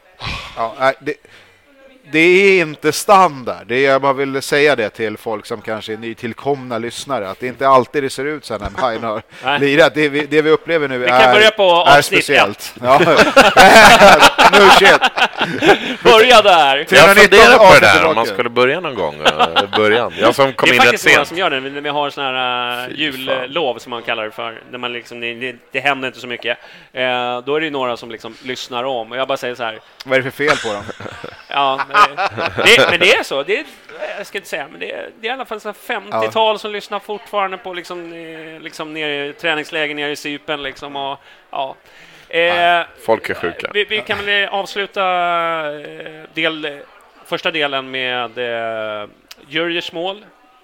Det är inte standard. Jag bara vill säga det till folk som kanske är nytillkomna lyssnare, att det inte alltid det ser ut så när Bayern har lirat. Det vi upplever nu är speciellt. Ja. No shit. Börja där. Jag funderar på det där om man skulle börja någon gång. Jag som kom in rätt sent. Det är faktiskt några som gör det när vi har sån här jullov som man kallar det för. När man liksom, det händer inte så mycket. Då är det några som liksom lyssnar om. Och jag bara säger så här. Vad är det för fel på dem? Ja, men det är så. Jag ska inte säga, men det är i alla fall så 50-tal som lyssnar fortfarande på liksom ner i träningslägen nere i Cypern liksom, och ja. Folk är sjuka. Vi kan väl avsluta första delen med Jurjers mål.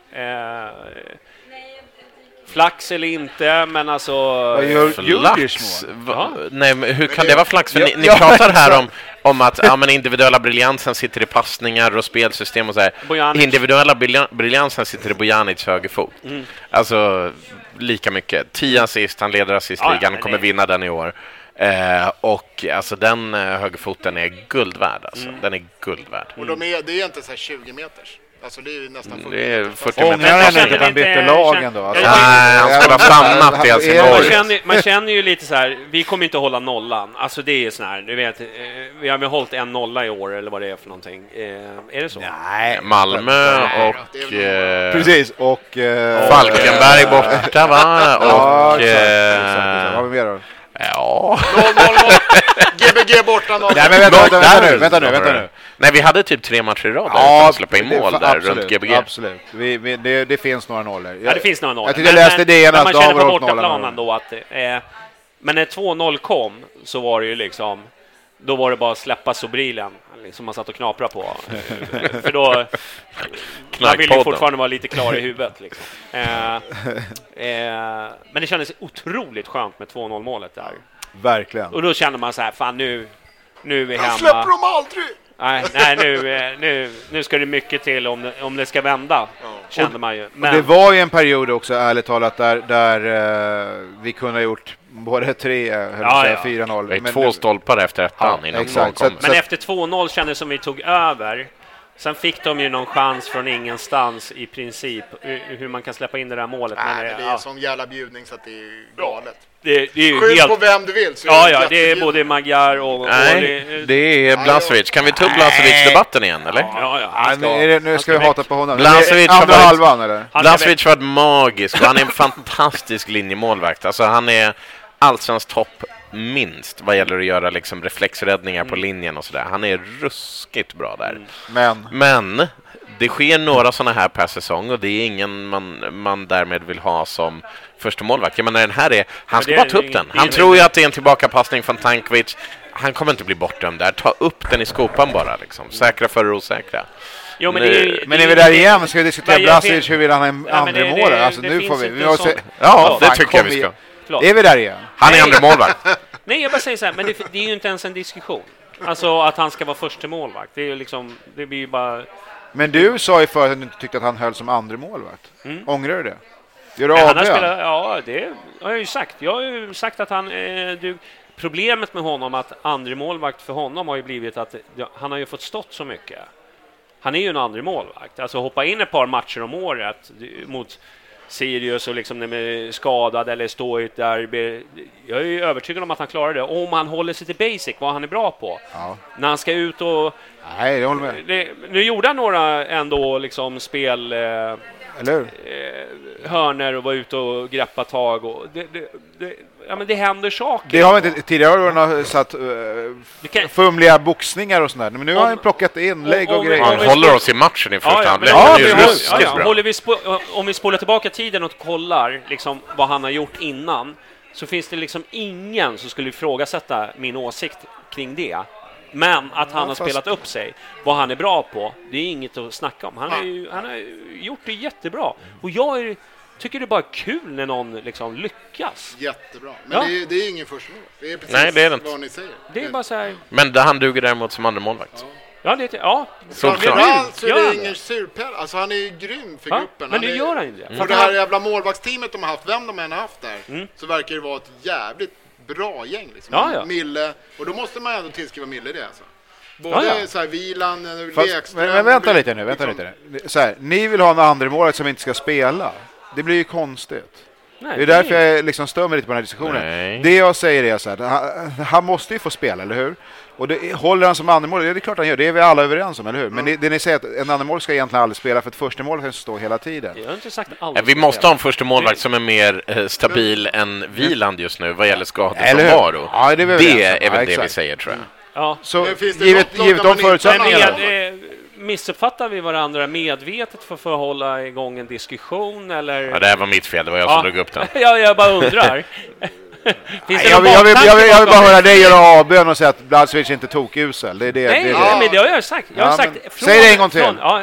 Flax eller inte, men alltså... Flax? Nej, men hur kan det vara flax? För ni pratar här om att men individuella briljansen sitter i passningar och spelsystem och så här. Individuella briljansen sitter i Bojanic högerfot. Alltså, lika mycket. 10 assist, han leder assistligan, kommer vinna den i år. Och alltså den högerfoten är guld värd. Alltså. Den är guld värd. Och det är inte så här 20 meters. Alltså det är ju nästan 40 meter. Ångrar han inte att han bytte lagen då? Nej, han skulle ha stannat i Helsingborg. Man känner ju lite så här, vi kommer inte hålla nollan. Alltså det är sån här, du vet, vi har väl hållit en nolla i år eller vad det är för någonting. Är det så? Nej. Malmö och... precis, och... Falkenberg borta, va? Och... Vad har vi mer då? Ja. 0-0. GBG borta. Nej, men vänta nu. Nej, vi hade typ 3 matcher i rad där att släppa in mål där absolut, runt GBG. Absolut. Det finns några nollor. Ja, det finns några nollor. Jag tyckte jag läste det igen att man känner på bortaplanen då att... men när 2-0 kom så var det ju liksom... Då var det bara att släppa Sobrilen som man satt och knapra på. För då... Man vill ju fortfarande vara lite klar i huvudet. Liksom. Men det kändes otroligt skönt med 2-0-målet där. Verkligen. Och då känner man så här, fan nu är vi hemma. Jag släpper dem aldrig! Nej, nu ska det mycket till om det ska vända, kände man ju. Men... Det var ju en period också, ärligt talat, där vi kunde ha gjort både 4-0. Det är 2 stolpar efter ettan innan exakt. Men efter 2-0 kändes som vi tog över. Sen fick de ju någon chans från ingenstans i princip, hur man kan släppa in det där målet. Nej, men det är en sån jävla bjudning så att det är galet. Det är ju skyll helt... på vem du vill. Så det är både Magyar och... Nej, det är Blažević. Kan vi ta upp Blažević-debatten igen, eller? Ja. Nu ska vi hata på honom. Blažević andra halvan, eller? Blažević var magisk. Han är en fantastisk linjemålvakt. Alltså, han är allsvensk topp minst vad gäller att göra liksom reflexräddningar på linjen och sådär. Han är ruskigt bra där. Men det sker några sådana här per säsong och det är ingen man därmed vill ha som första målvakt. Jag menar, den här är... Han ska bara ta upp den. Han tror ju att det är en tillbakapassning från Tankovic. Han kommer inte bli bortdömd där. Ta upp den i skopan bara, liksom. Säkra för osäkra. Jo, men är vi där igen? Ska vi diskutera Blažević hur vill han en andra mål? Alltså nu får vi måste... Ja, det tycker jag vi ska. Är vi där igen? Han är andra målvakt. Nej, jag bara säger så här, men det är ju inte ens en diskussion. Alltså att han ska vara första målvakt. Det är ju liksom, det blir ju bara... Men du sa ju förut att du inte tyckte att han höll som andra målvakt. Ångrar du det? Gör du han har spelat, ja, det har jag ju sagt. Jag har ju sagt att han... problemet med honom, att andra målvakt för honom har ju blivit att han har ju fått stått så mycket. Han är ju en andra målvakt. Alltså hoppa in ett par matcher om året mot Sirius och liksom när man är skadad eller står i ett derby. Jag är ju övertygad om att han klarar det. Om han håller sig till basic, vad han är bra på. Ja. När han ska ut och... Nej, jag håller med. Nu gjorde han några ändå liksom spel... eller hörner och var ute och greppa tag och men det händer saker. Det har vi inte tidigare satt fumliga boxningar och sådär. Men nu har han plockat inlägg och grejer. Han håller oss i matchen i första hand. Om vi spolar tillbaka tiden och kollar liksom vad han har gjort innan, så finns det liksom ingen som skulle ifrågasätta min åsikt kring det. Men att han har spelat upp sig, vad han är bra på, det är inget att snacka om. Han har gjort det jättebra. Och jag tycker det är bara kul när någon liksom lyckas. Jättebra. Men det är ingen första mål. Det är precis. Nej, det är det inte. Vad ni säger. Det är bara så här... Men han duger däremot som andra målvakt. Ja, det är så är det ingen surpell. Alltså han är ju grym för gruppen. Men det gör han inte. För det här jävla målvaktsteamet de har haft, vem de än har haft där, så verkar det vara ett jävligt bra gäng liksom. Ja. Mille, och då måste man ändå tillskriva Mille det alltså. Både så här Wieland, Lekström. Men vänta lite nu. Så här, ni vill ha en andra målet som inte ska spela. Det blir ju konstigt. Nej, det är därför jag liksom stör mig lite på den här diskussionen. Nej. Det jag säger är så här, han måste ju få spela, eller hur? Och det håller han som andra mål, det är klart han gör. Det är vi alla överens om, eller hur? Men det ni säger att en andra mål ska egentligen aldrig spela, för ett första mål kan stå hela tiden. Jag har inte sagt aldrig. Vi måste ha en första målvakt som är mer stabil än Wieland just nu vad gäller skadefrånvaro. Ja, det är väl det vi säger, tror jag. Ja. Så givet de förutsättningarna. Missuppfattar vi varandra medvetet för att hålla igång en diskussion, eller? Ja, det här var mitt fel, det var jag som drog upp den. Jag bara undrar. Jag vill bara höra dig göra avbön och säga att Blažević inte tog usel. Det är det. Nej, men det har jag sagt. Säg det en gång till.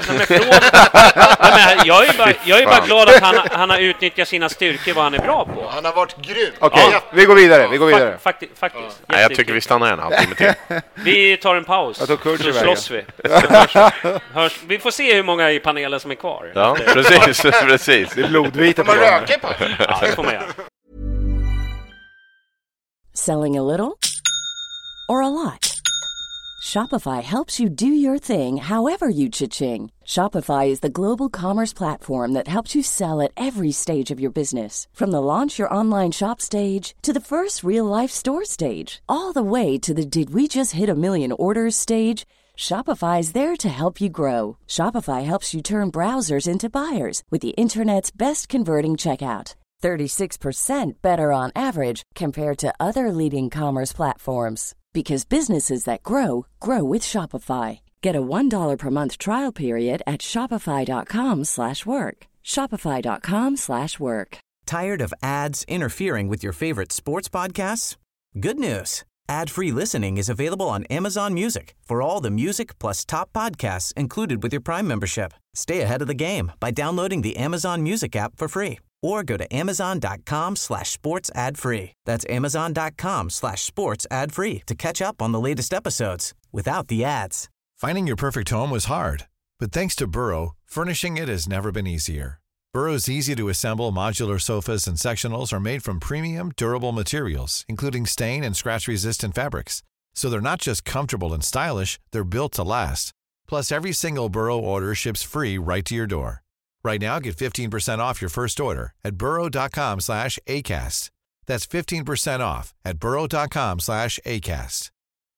Jag är bara glad att han har utnyttjat sina styrkor, vad han är bra på. Han har varit grym. Okej, vi går vidare. Faktiskt. Nej, jag tycker vi stannar en halvtimme till. Vi tar en paus. Så slåss vi. Vi får se hur många i panelen som är kvar. Ja, precis. Det är blodvita på det. Ja, det får man göra. Selling a little or a lot? Shopify helps you do your thing however you cha-ching. Shopify is the global commerce platform that helps you sell at every stage of your business. From the launch your online shop stage to the first real-life store stage, all the way to the did we just hit a million orders stage. Shopify is there to help you grow. Shopify helps you turn browsers into buyers with the internet's best converting checkout. 36% better on average compared to other leading commerce platforms. Because businesses that grow, grow with Shopify. Get a $1 per month trial period at shopify.com/work. Shopify.com/work. Tired of ads interfering with your favorite sports podcasts? Good news. Ad-free listening is available on Amazon Music for all the music plus top podcasts included with your Prime membership. Stay ahead of the game by downloading the Amazon Music app for free or go to amazon.com/sports ad free. That's amazon.com/sports ad free to catch up on the latest episodes without the ads. Finding your perfect home was hard, but thanks to Burrow, furnishing it has never been easier. Burrow's easy-to-assemble modular sofas and sectionals are made from premium, durable materials, including stain and scratch-resistant fabrics. So they're not just comfortable and stylish, they're built to last. Plus, every single Burrow order ships free right to your door. Right now, get 15% off your first order at burrow.com/ACAST. That's 15% off at burrow.com/ACAST.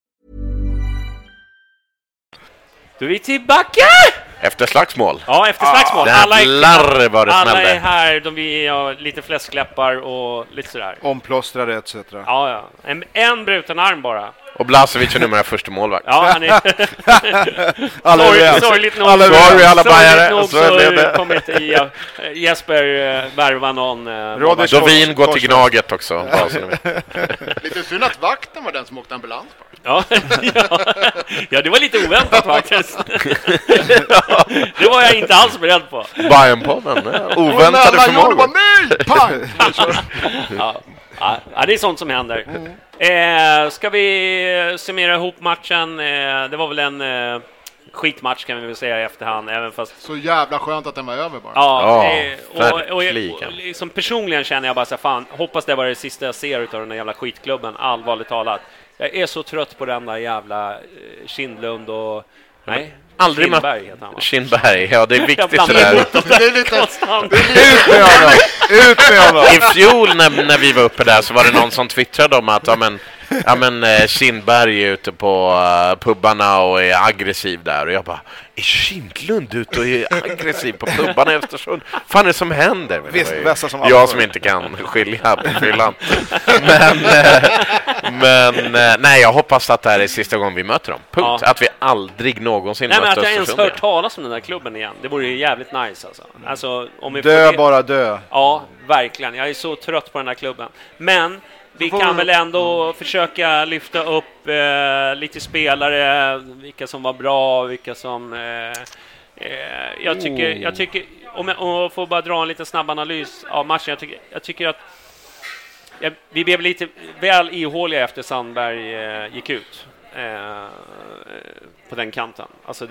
Då är vi tillbaka! Efter slagsmål. Ja, efter slagsmål. Alla är här, vi har lite fläskläppar och lite sådär. Omplåstrade etc. Ja. En bruten arm bara. Och Blasevic är numera första målvakt. Ja, han är... Sorgligt nog. Alla bajare. Så kommer inte Jesper värva någon... Dovin går till Gnaget också. Lite synd att vakten var den som åkte ambulans på. Ja, det var lite oväntat faktiskt. Det var jag inte alls beredd på. Bayern-podden, oväntade förmågor. Ja, det är sånt som händer. Ska vi summera ihop matchen? Det var väl en skitmatch kan vi väl säga i efterhand. Även fast... Så jävla skönt att den var över bara. Ja, och liksom personligen känner jag bara så fan, hoppas det var det sista jag ser utav den där jävla skitklubben, allvarligt talat. Jag är så trött på den där jävla Kindlund och... Nej, aldrig Kindberg heter han, va? Kindberg, ja det är viktigt det där. Det är lite Ut med honom. I fjol när vi var uppe där så var det någon som twittrade om att Kindberg är ute på pubbarna och är aggressiv där. Och jag bara, är Kindlund ute och är aggressiv på pubbarna i Östersund? Fan är det som händer? Jag som inte kan skilja på fyllan. Men nej, jag hoppas att det här är sista gången vi möter dem. Punkt. Ja. Att vi aldrig någonsin möter Östersund. Att jag ens hört talas om den där klubben igen. Det vore ju jävligt nice alltså om vi bara dö. Ja, verkligen. Jag är så trött på den här klubben. Men vi kan väl ändå försöka lyfta upp lite spelare, vilka som var bra, vilka som... Jag tycker om jag får bara dra en lite snabb analys av matchen, jag tycker att vi blev lite väl ihåliga efter Sandberg gick ut på den kanten. Alltså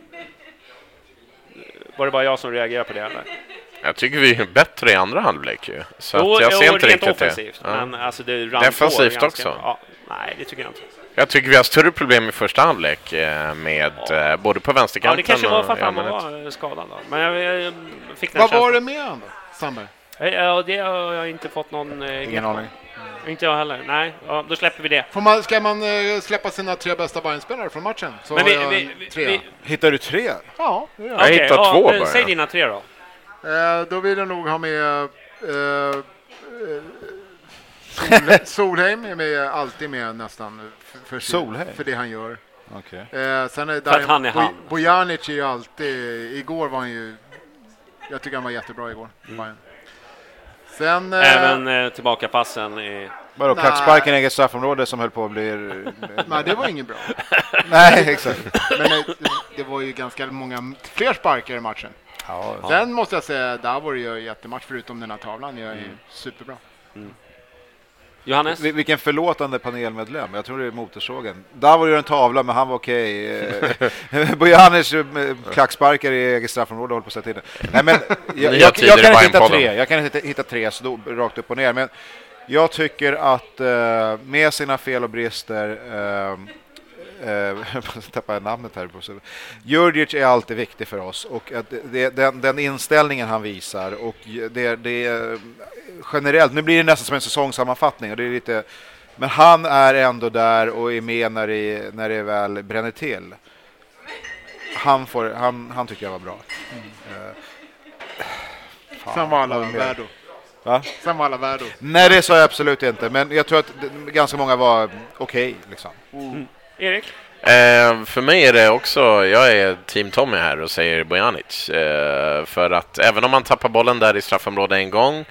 var det bara jag som reagerade på det eller? Jag tycker vi är bättre i andra halvlek ju. Så jag ser inte riktigt offensivt, det. Men alltså det defensivt också. Ja, nej, det tycker jag inte. Jag tycker vi har större problem i första halvlek med både på vänsterkanten. Ja, det kanske var för att han var skadad då. Men jag fick vad var det med han då, Sandberg? Ja, det har jag inte fått någon... Ingen aning. Inte jag heller. Nej, ja, då släpper vi det. Ska man släppa sina 3 bästa Bayern-spelare från matchen? Så men hittar du 3? Ja, jag hittar 2 bara. Säg dina 3 då. Då vill jag nog ha med Solheim är med, alltid med nästan för det han gör. Okay. Sen är för att han är han. Bojanic är ju alltid, igår var han ju, jag tycker han var jättebra igår. Sen, även tillbaka passen i... Vadå, klacksparken i eget straffområde som höll på att bli... Nej, det var ingen bra. Nej, exakt. Men det var ju ganska många fler sparkar i matchen. Ja. Sen måste jag säga, där var det ju jättematch förutom den här tavlan. Jag är superbra. Johannes? Vilken förlåtande panelmedlem. Jag tror det är motorsågen. Där var det ju en tavla, men han var okej. Bojanic klacksparkar i eget straffområde håller på att sätta in det. Nej, men jag kan inte hitta 3. Jag kan inte hitta 3 så rakt upp och ner. Men jag tycker att med sina fel och brister tappar jag namnet här. Djurdjic är alltid viktig för oss och att den inställningen han visar och det generellt, nu blir det nästan som en säsongssammanfattning och det är lite, men han är ändå där och är med när det väl bränner till. Han tycker jag var bra. Sen var alla värdo. Va? Sen var alla värdo. Nej, det sa jag absolut inte, men jag tror att ganska många var okej, liksom. Erik? För mig är det också, jag är team Tommy här och säger Bojanic. För att även om man tappar bollen där i straffområdet en gång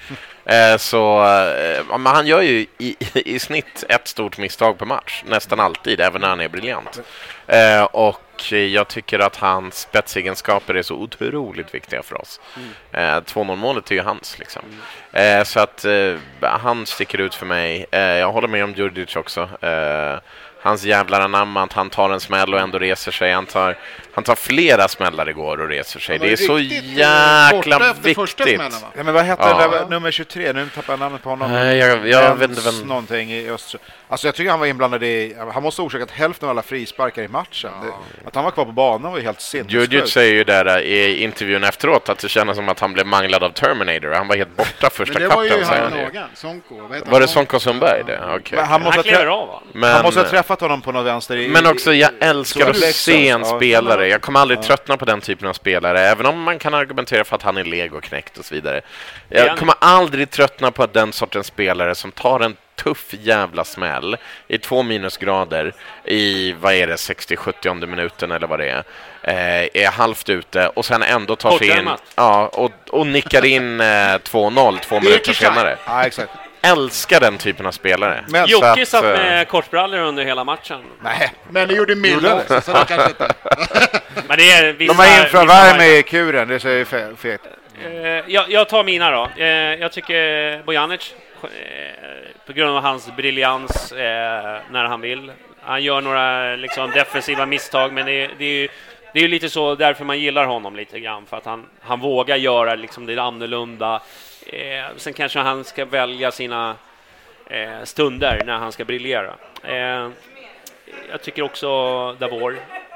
men han gör ju i snitt ett stort misstag per match, nästan alltid, även när han är briljant. Och jag tycker att hans spetsegenskaper är så otroligt viktiga för oss. 2-0-målet är ju hans liksom. Så att han sticker ut för mig. Jag håller med om Djurdjic också. Hans jävlar anamma att han tar en smäll och ändå reser sig. Han tar flera smällar igår och reser sig. Det är så jäkla viktigt. Ja, men vad hette nummer 23? Nu tappar jag namnet på honom. Jag vet inte vem. Någonting i Östra. Alltså jag tycker han var inblandad han måste ha orsakat hälften av alla frisparkar i matchen. Att han var kvar på banan var ju helt sinnessjukt. Djurdjic säger ju där i intervjun efteråt att det kändes som att han blev manglad av Terminator. Han var helt borta första kappen. Men det var ju han Sonko. Var det Sonko Sundberg det? Okay. Han måste ha träffat honom på något vänster. Men också, jag älskar att se en spelare. Jag kommer aldrig tröttna på den typen av spelare. Även om man kan argumentera för att han är legoknäckt och så vidare. Jag kommer aldrig tröttna på den sortens spelare som tar en tuff jävla smäll i 2 minusgrader i, 60-70 minuten eller vad det är halvt ute och sen ändå tar sig in och nickar in 2-0 2 minuter senare. Ja, exakt. Älskar den typen av spelare. Jocke satt med kortbrallor under hela matchen. Nej, men det gjorde Mille också, så det kanske inte. Men det är de har infravärme i kuren, det säger fegt. Jag tar mina då. Jag tycker Bojanic, på grund av hans briljans när han vill. Han gör några liksom defensiva misstag, men det är ju lite så därför man gillar honom lite grann, för att han vågar göra liksom det annorlunda. Sen kanske han ska välja sina stunder när han ska briljera. Jag tycker också Davor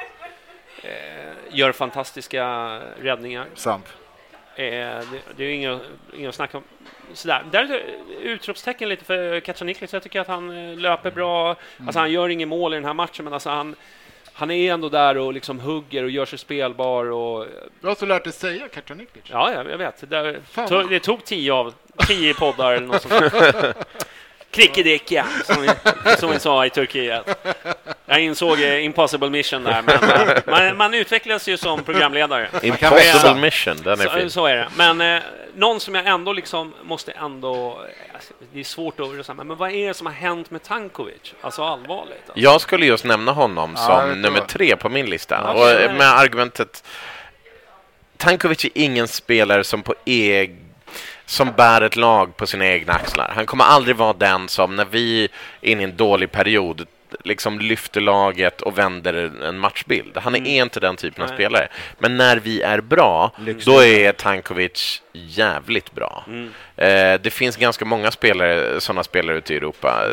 gör fantastiska räddningar. Sant. Det är ju inget snack om sådär. Där är utropstecken lite för Kacaniklic. Jag tycker att han löper bra. Alltså han gör ingen mål i den här matchen, men alltså han är ändå där och liksom hugger och gör sig spelbar. Och du har så lärt dig säga Kacaniklic. Ja, jag vet. Det tog 10 poddar eller något sånt. Krickedicka, som vi sa i Turkiet. Jag insåg Impossible Mission där, men man utvecklas ju som programledare. Impossible Mission, den är fin. Så är det. Men någon som jag ändå liksom måste det är svårt att säga, men vad är det som har hänt med Tankovic? Alltså allvarligt. Alltså. Jag skulle just nämna honom som nummer 3 på min lista. Och med argumentet Tankovic är ingen spelare som bär ett lag på sina egna axlar. Han kommer aldrig vara den som, när vi är inne i en dålig period, liksom lyfter laget och vänder en matchbild. Han är inte den typen av spelare. Men när vi är bra, då är Tankovic jävligt bra. Det finns ganska många sådana spelare ute i Europa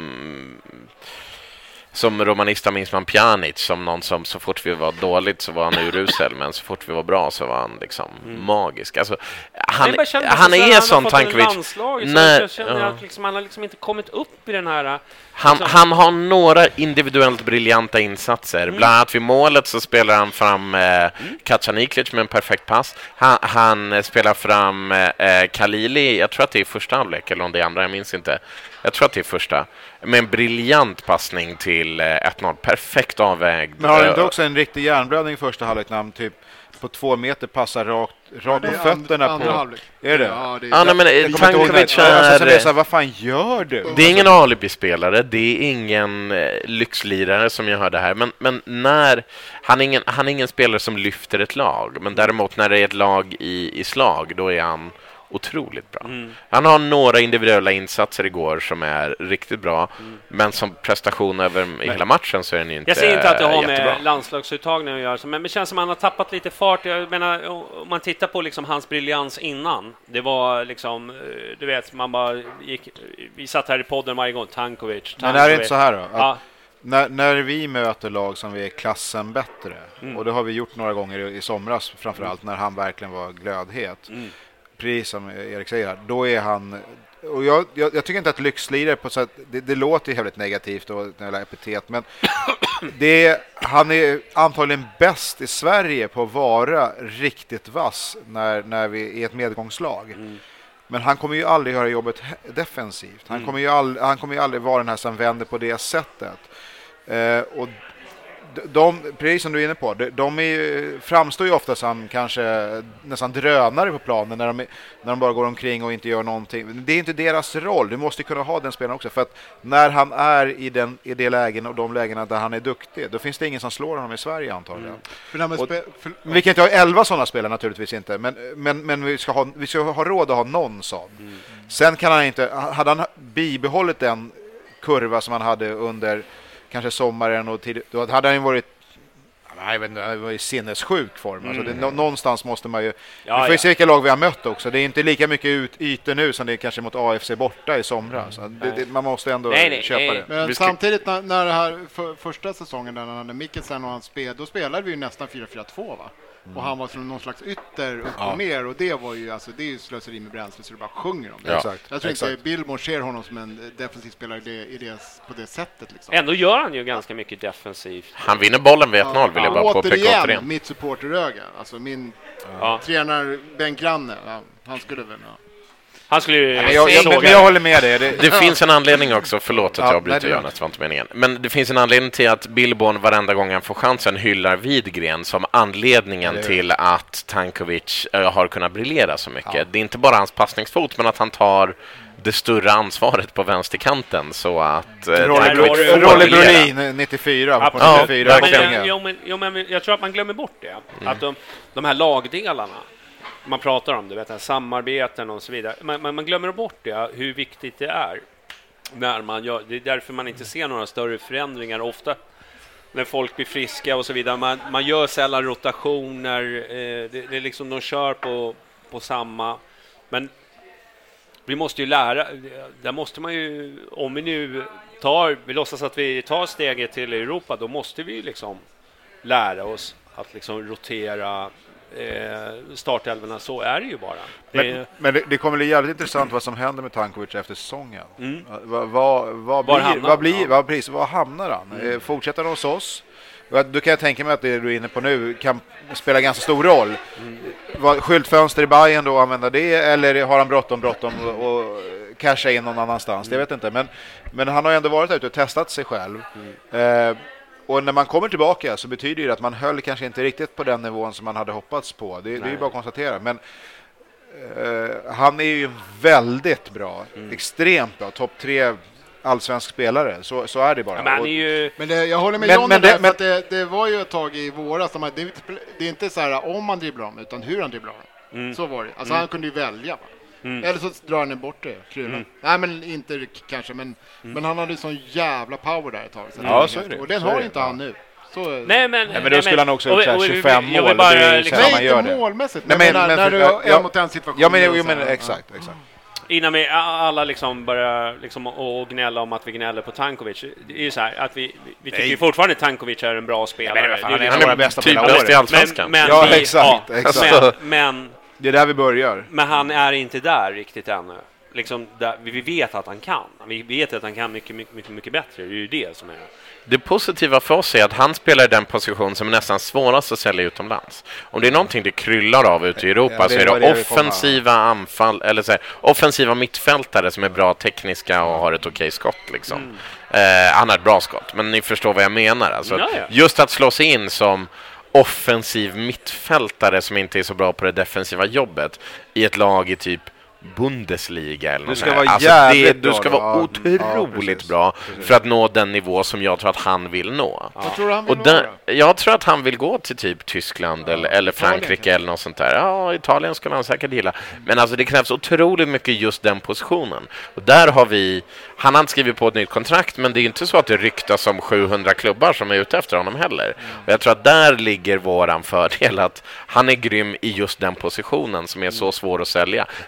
som romanista minns man Pjanic som någon som så fort vi var dåligt så var han urusel, men så fort vi var bra så var han liksom magisk. Alltså, han är sån Tankovic. Jag känner att liksom, han har liksom inte kommit upp i den här... Han har några individuellt briljanta insatser. Bland annat vid målet så spelar han fram Kacaniklic med en perfekt pass. Han spelar fram Khalili, jag tror att det är första halvlek eller om det är andra, jag minns inte. Jag tror att det är första. Med en briljant passning till 1-0. Perfekt avvägd. Men har inte också en riktig hjärnblödning i första halvlek när han typ på 2 meter passar rakt på fötterna på... Är det? Ja, det är... men Tankovic är... Vad fan gör du? Det är ingen alibi-spelare. Det är ingen lyxlirare som jag hörde här. Men när... Han är ingen spelare som lyfter ett lag. Men däremot när det är ett lag i slag, då är han otroligt bra. Han har några individuella insatser igår som är riktigt bra, men som prestation över hela matchen så är den inte. Jag ser inte att det har med landslagsuttagning att göra, men det känns som att han har tappat lite fart. Jag menar, om man tittar på liksom hans briljans innan, det var liksom, du vet, man bara vi satt här i podden varje gång, Tankovic. Men är det inte så här då? när vi möter lag som vi är klassen bättre, och det har vi gjort några gånger i somras framförallt, när han verkligen var glödhet, precis som Erik säger, då är han, och jag tycker inte att lyxlirare på så att det låter ju helt negativt och eller epitet, men han är antagligen bäst i Sverige på att vara riktigt vass när vi är ett medgångslag. Men han kommer ju aldrig göra jobbet defensivt. Han kommer ju aldrig vara den här som vänder på det sättet. Och precis som du är inne på, de framstår ju ofta som kanske nästan drönare på planen när de bara går omkring och inte gör någonting. Det är inte deras roll. Du måste kunna ha den spelaren också, för att när han är i det lägen och de lägena där han är duktig, då finns det ingen som slår honom i Sverige antagligen. Vi kan inte ha 11 sådana spelare naturligtvis inte, men vi ska ha råd att ha någon sån. Sen kan han inte, hade han bibehållit den kurva som han hade under kanske sommaren och då hade han ju varit, jag vet inte, var i sinnessjuk form. Alltså någonstans måste man ju, vi får ju se vilka lag vi har mött också. Det är inte lika mycket ytor nu som det är kanske mot AFC borta i somras. Man måste ändå köpa det. Men samtidigt när det här första säsongen där han hade Mikkelsen och han då spelade vi ju nästan 4-4-2 va? Och han var som någon slags ytter upp och ner, och det var ju, alltså, det är ju slöseri med bränsle så det bara sjunger om det. Ja. Jag tror inte Billmore ser honom som en defensiv spelare på det sättet liksom. Ändå gör han ju ganska mycket defensivt. Han vinner bollen vid 1-0 vill jag bara påpeka återigen. Mitt supporteröga, alltså min tränare Ben Granne, han skulle väl Han skulle ju jag håller med dig. Det finns en anledning också, förlåt att jag bryter Jonas, det var inte meningen. Men det finns en anledning till att Billborn varenda gång han får chansen hyllar Widgren som anledningen till att Tankovic har kunnat briljera så mycket. Det är inte bara hans passningsfot, men att han tar det större ansvaret på vänsterkanten så att Rolle Brolin 94 på 94. Men jag tror att man glömmer bort det. Att de här lagdelarna man pratar om, du vet, samarbeten och så vidare. Man glömmer bort det, hur viktigt det är när man gör. Det är därför man inte ser några större förändringar ofta när folk blir friska och så vidare. Man gör sällan rotationer. Det är liksom de kör på samma. Men vi måste ju lära. Där måste man ju, om vi nu vi låtsas att vi tar steget till Europa, då måste vi liksom lära oss att liksom rotera startelverna, så är det ju bara. Men det kommer bli jävligt intressant vad som händer med Tankovic efter säsongen. Vad hamnar han? Fortsätter han hos oss? Då kan jag tänka mig att det du är inne på nu kan spela ganska stor roll. Skyltfönster i Bayern då, använda det, eller har han bråttom och casha in någon annanstans? Det vet jag inte, men han har ändå varit ute och testat sig själv. Och när man kommer tillbaka så betyder det att man höll kanske inte riktigt på den nivån som man hade hoppats på. Det är ju bara att konstatera. Men han är ju väldigt bra, extremt bra, topp 3 allsvensk spelare. Så är det bara. Men jag håller med John där, att det var ju ett tag i våras. Det är inte så här om man dribblar om, utan hur han dribblar om. Så var det. Alltså han kunde ju välja. Eller så drar han bort det. Nej, men inte kanske. Men han hade sån jävla power där ett tag. Så är det. Och den har inte han nu. Nej, men då skulle han också ha 25 mål. Nej, inte målmässigt. Men när du är mot den situationen. Exakt. Innan vi alla liksom börjar liksom och gnälla om att vi gnäller på Tankovic. Det är ju så här att vi tycker ju fortfarande Tankovic är en bra spelare. Han är den bästa typ bäst i allsvenskan. Men det är där vi börjar. Men han är inte där riktigt ännu. Liksom vi vet att han kan. Vi vet att han kan mycket bättre. Det är ju det som är. Det positiva för oss är att han spelar i den position som är nästan svårast att sälja utomlands. Om det är någonting det kryllar av ute i Europa så är det offensiva anfall, eller så här, offensiva mittfältare som är bra tekniska och har ett okej skott liksom. Han har ett bra skott, men ni förstår vad jag menar. Alltså, just att slå sig in som offensiv mittfältare som inte är så bra på det defensiva jobbet i ett lag i typ Bundesliga eller något. Du ska vara otroligt bra för att nå den nivå som jag tror att han vill nå. Jag tror att han vill gå till typ Tyskland eller Frankrike eller något sånt där. Ja, Italien skulle han säkert gilla. Men alltså det krävs otroligt mycket just den positionen. Och där har han har inte skrivit på ett nytt kontrakt, men det är inte så att det ryktas om 700 klubbar som är ute efter honom heller. Och jag tror att där ligger våran fördel, att han är grym i just den positionen som är så svår att sälja. Det är lätt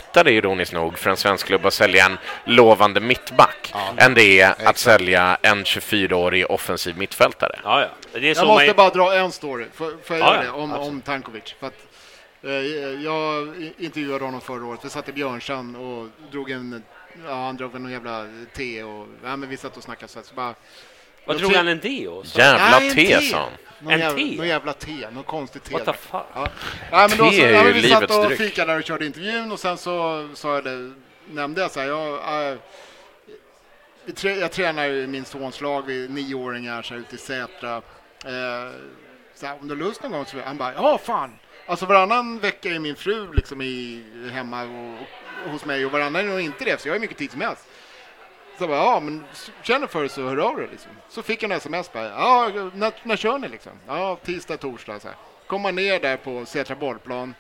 lättare, ironiskt nog, för en svensk klubb att sälja en lovande mittback än det är att sälja en 24-årig offensiv mittfältare. Ja. Det är så jag måste bara dra en story för jag göra det om Tankovic. För att, jag intervjuade honom förra året. Vi satt i Björnsjön och drog han drog en jävla te och men vi satt och snackade så bara. Vad drog han en te och så? Jävla te, sa han. Någon jävla te, någon konstig te. What the fuck? Men då te är ju vi satt och dryck. fikade där och körde intervjun och sen så nämnde jag så här, jag tränar i min sons lag, vi är 9-åringar så här, ute i Sätra. Så här, om du har lust någon gång så han bara, ja fan. Alltså varannan vecka är min fru liksom hemma och hos mig och varannan är nog inte det, så jag har mycket tid som helst. Så jag bara, men känner för det så hör av det liksom. Så fick jag en sms bara, när kör ni liksom? Ja, tisdag, torsdag så här. Kommer ner där på Sätra bollplan,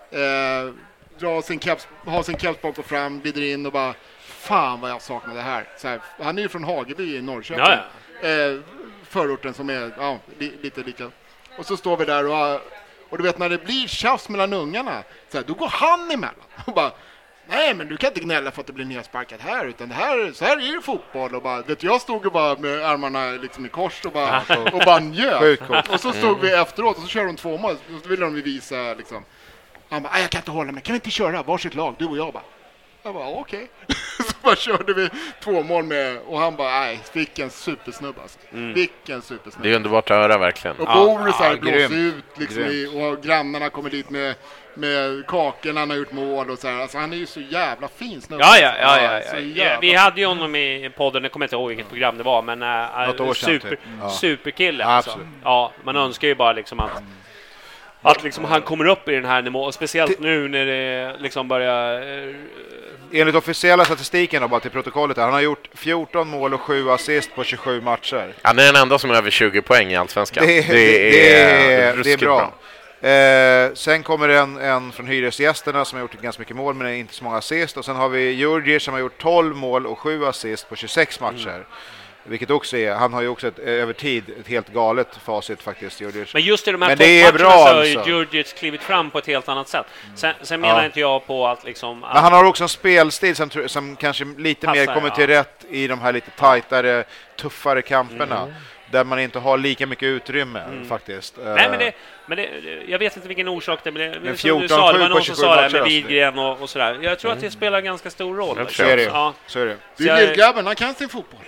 har sin keps bak och fram, bider in och bara, fan vad jag saknar det här. Så här, han är ju från Hageby i Norrköping. Förorten som är lite lika. Och så står vi där och du vet när det blir tjafs mellan ungarna, så här, då går han emellan och bara, nej men du kan inte gnälla för att det blir nedsparkat här, utan så här är det fotboll. Och bara, jag stod ju bara med armarna liksom i kors och bara njöt. Och så stod vi efteråt och så körde de 2 mål och så ville de visa liksom. Han bara, jag kan inte hålla mig, kan vi inte köra varsitt lag, du och jag bara. Jag bara, okej. Så bara körde vi 2 mål med och han bara, vilken supersnubb alltså. Vilken supersnubb. Det är underbart att höra verkligen. Och Boris här blåser ut liksom och grannarna kommer dit med kakorna, han har gjort mål och så här. Alltså han är ju så jävla fin snubbe. Ja. Vi hade ju honom i podden, jag kommer inte ihåg vilket program det var, men superkille alltså. Ja, man önskar ju bara liksom att liksom han kommer upp i den här nivån, speciellt nu när det liksom börjar enligt officiella statistiken då, bara till protokollet här, han har gjort 14 mål och 7 assist på 27 matcher. Han är den enda som är över 20 poäng i Allsvenskan. Det är bra. Sen kommer en från hyresgästerna som har gjort ganska mycket mål men inte så många assist, och sen har vi Djurdjic som har gjort 12 mål och 7 assist på 26 matcher. Vilket också han har ju också över tid ett helt galet facit faktiskt, Djurdjic. Men just i de här toppmatcherna så har ju Djurdjic klivit fram på ett helt annat sätt. Sen menar inte jag på att liksom... Men han har också en spelstil som kanske lite passar, mer kommer till rätt i de här lite tajtare, tuffare kamperna. Där man inte har lika mycket utrymme faktiskt. Nej, men det, jag vet inte vilken orsak det blev. Men 14, det var någon som sa det med Widgren och sådär. Jag tror att det spelar ganska stor roll. Så är det. Så är det. Det är lillgrabben, han kan sin fotboll.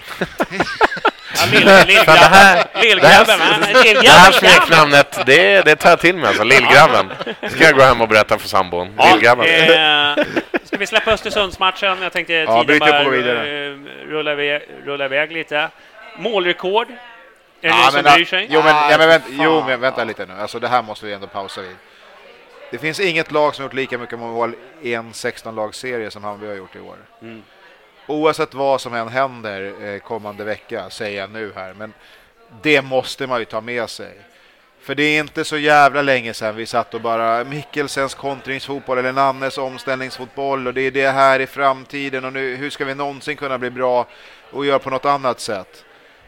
Lillgrabben. Det här smeknamnet, det tar jag till mig alltså. Lillgrabben. Ska jag gå hem och berätta för sambon. Lillgrabben. Ska vi släppa Östersundsmatchen? Jag tänkte tiden bara rulla iväg lite. Målrekord. Men vänta lite nu. Alltså det här måste vi ändå pausa vid. Det finns inget lag som har gjort lika mycket mål i en 16-lagsserie som Hammarby har gjort i år. Oavsett vad som än händer kommande vecka, säger jag nu här, men det måste man ju ta med sig. För det är inte så jävla länge sedan vi satt och bara Mikkelsens kontringsfotboll eller Nannes omställningsfotboll, och det är det här i framtiden, och nu, hur ska vi någonsin kunna bli bra och göra på något annat sätt?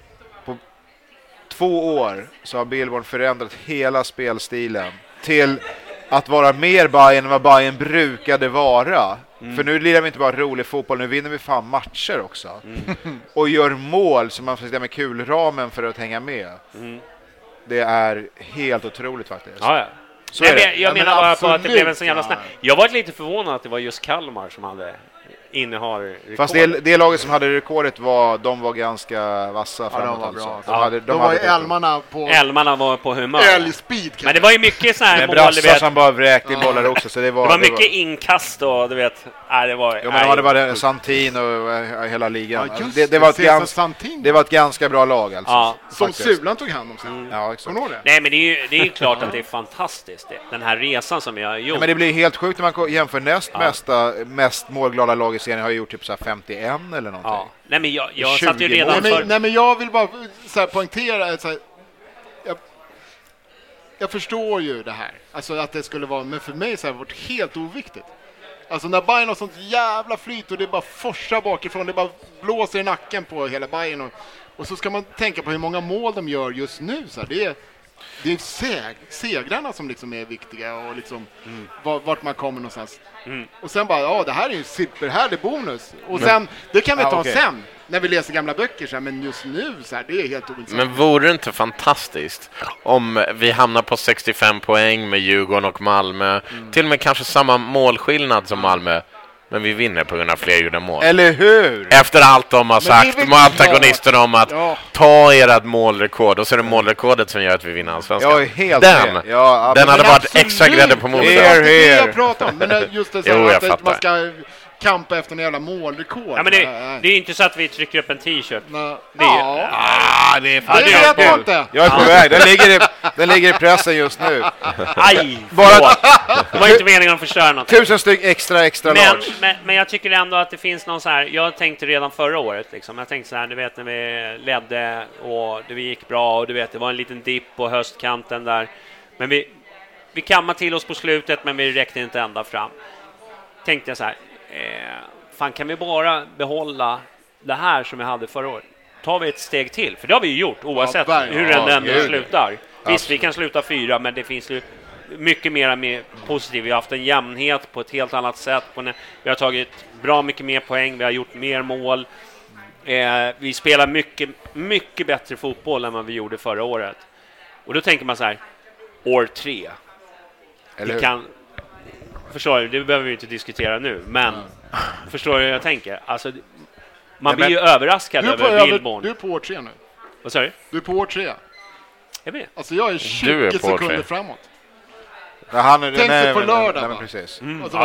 2 år så har Billborn förändrat hela spelstilen till att vara mer Bayern än vad Bayern brukade vara. För nu lirar vi inte bara rolig fotboll, nu vinner vi fan matcher också. Och gör mål som man får sitta med kulramen för att hänga med. Det är helt otroligt faktiskt. Så jag menar bara på att det blev en sån jävla snack. Jag var lite förvånad att det var just Kalmar som hade innehar rekord. Fast det laget som hade rekordet var ganska vassa framåt alltså. De var ju Älmarna var på humör. Älgspeed. Men det var ju mycket sån här mål, brassar som bara vräkte i bollar också, så det var mycket inkast och du vet. Det var men de hade bara Santin och hela ligan. Det var ett ganska bra lag alltså. Som Sulan tog hand om sen. Ja, exakt. Nej, men det är ju klart att det är fantastiskt den här resan som jag har gjort. Men det blir helt sjukt när man jämför mest målglada lag i serien har gjort typ så här 51 eller någonting. Nej, men jag satt ju redan för... Nej, men jag vill bara så här poängtera så här, jag förstår ju det här. Alltså att det skulle vara, men för mig så här varit helt oviktigt. Alltså när Bayern har sånt jävla flyt och det bara forsar bakifrån, det bara blåser i nacken på hela Bayern och så ska man tänka på hur många mål de gör just nu så här, Det är segrarna som liksom är viktiga och liksom vart man kommer någonstans. Och sen bara, det här är ju en superhärlig bonus. Och sen, det kan vi ta sen. När vi läser gamla böcker så här, men just nu så här, det är helt ointressant. Men vore det inte fantastiskt om vi hamnar på 65 poäng med Djurgården och Malmö, till och med kanske samma målskillnad som Malmö, men vi vinner på grund av fler gjorda mål. Eller hur? Efter allt de har sagt med antagonisterna om att ta ert målrekord, och så är det målrekordet som gör att vi vinner Allsvenskan. Jag är helt den hade varit absolut extra grädde på motorn. Det är det jag pratar om, men just det så att man ska kampa efter en jävla målrekord. Ja, men det är inte så att vi trycker upp en t-shirt. Det är fan jag är på väg. Den ligger i pressen just nu. Aj! Bara det var inte meningen att förstöra något. 1000 styck extra large. Men jag tycker ändå att det finns någon så här. Jag tänkte redan förra året liksom. Jag tänkte så här, du vet när vi ledde och det gick bra och du vet det var en liten dipp på höstkanten där. Men vi kammade till oss på slutet, men vi räckte inte ända fram. Tänkte jag så här. Fan, kan vi bara behålla det här som vi hade förra året? Tar vi ett steg till? För det har vi ju gjort oavsett hur den ändå slutar. Visst, vi kan sluta 4, men det finns ju mycket mer positivt. Vi har haft en jämnhet på ett helt annat sätt. Vi har tagit bra mycket mer poäng. Vi har gjort mer mål. Vi spelar mycket bättre fotboll än vad vi gjorde förra året. Och då tänker man så här, år 3. Vi kan... Förstår du, det behöver vi inte diskutera nu, men förstår du hur jag tänker? Alltså, man blir ju överraskad över Billborn. Du är på år 3 nu. Vad sa du? Du är på år 3. Jag vet. Alltså jag är 20 sekunder framåt. Tänk dig på lördag. Nej, precis.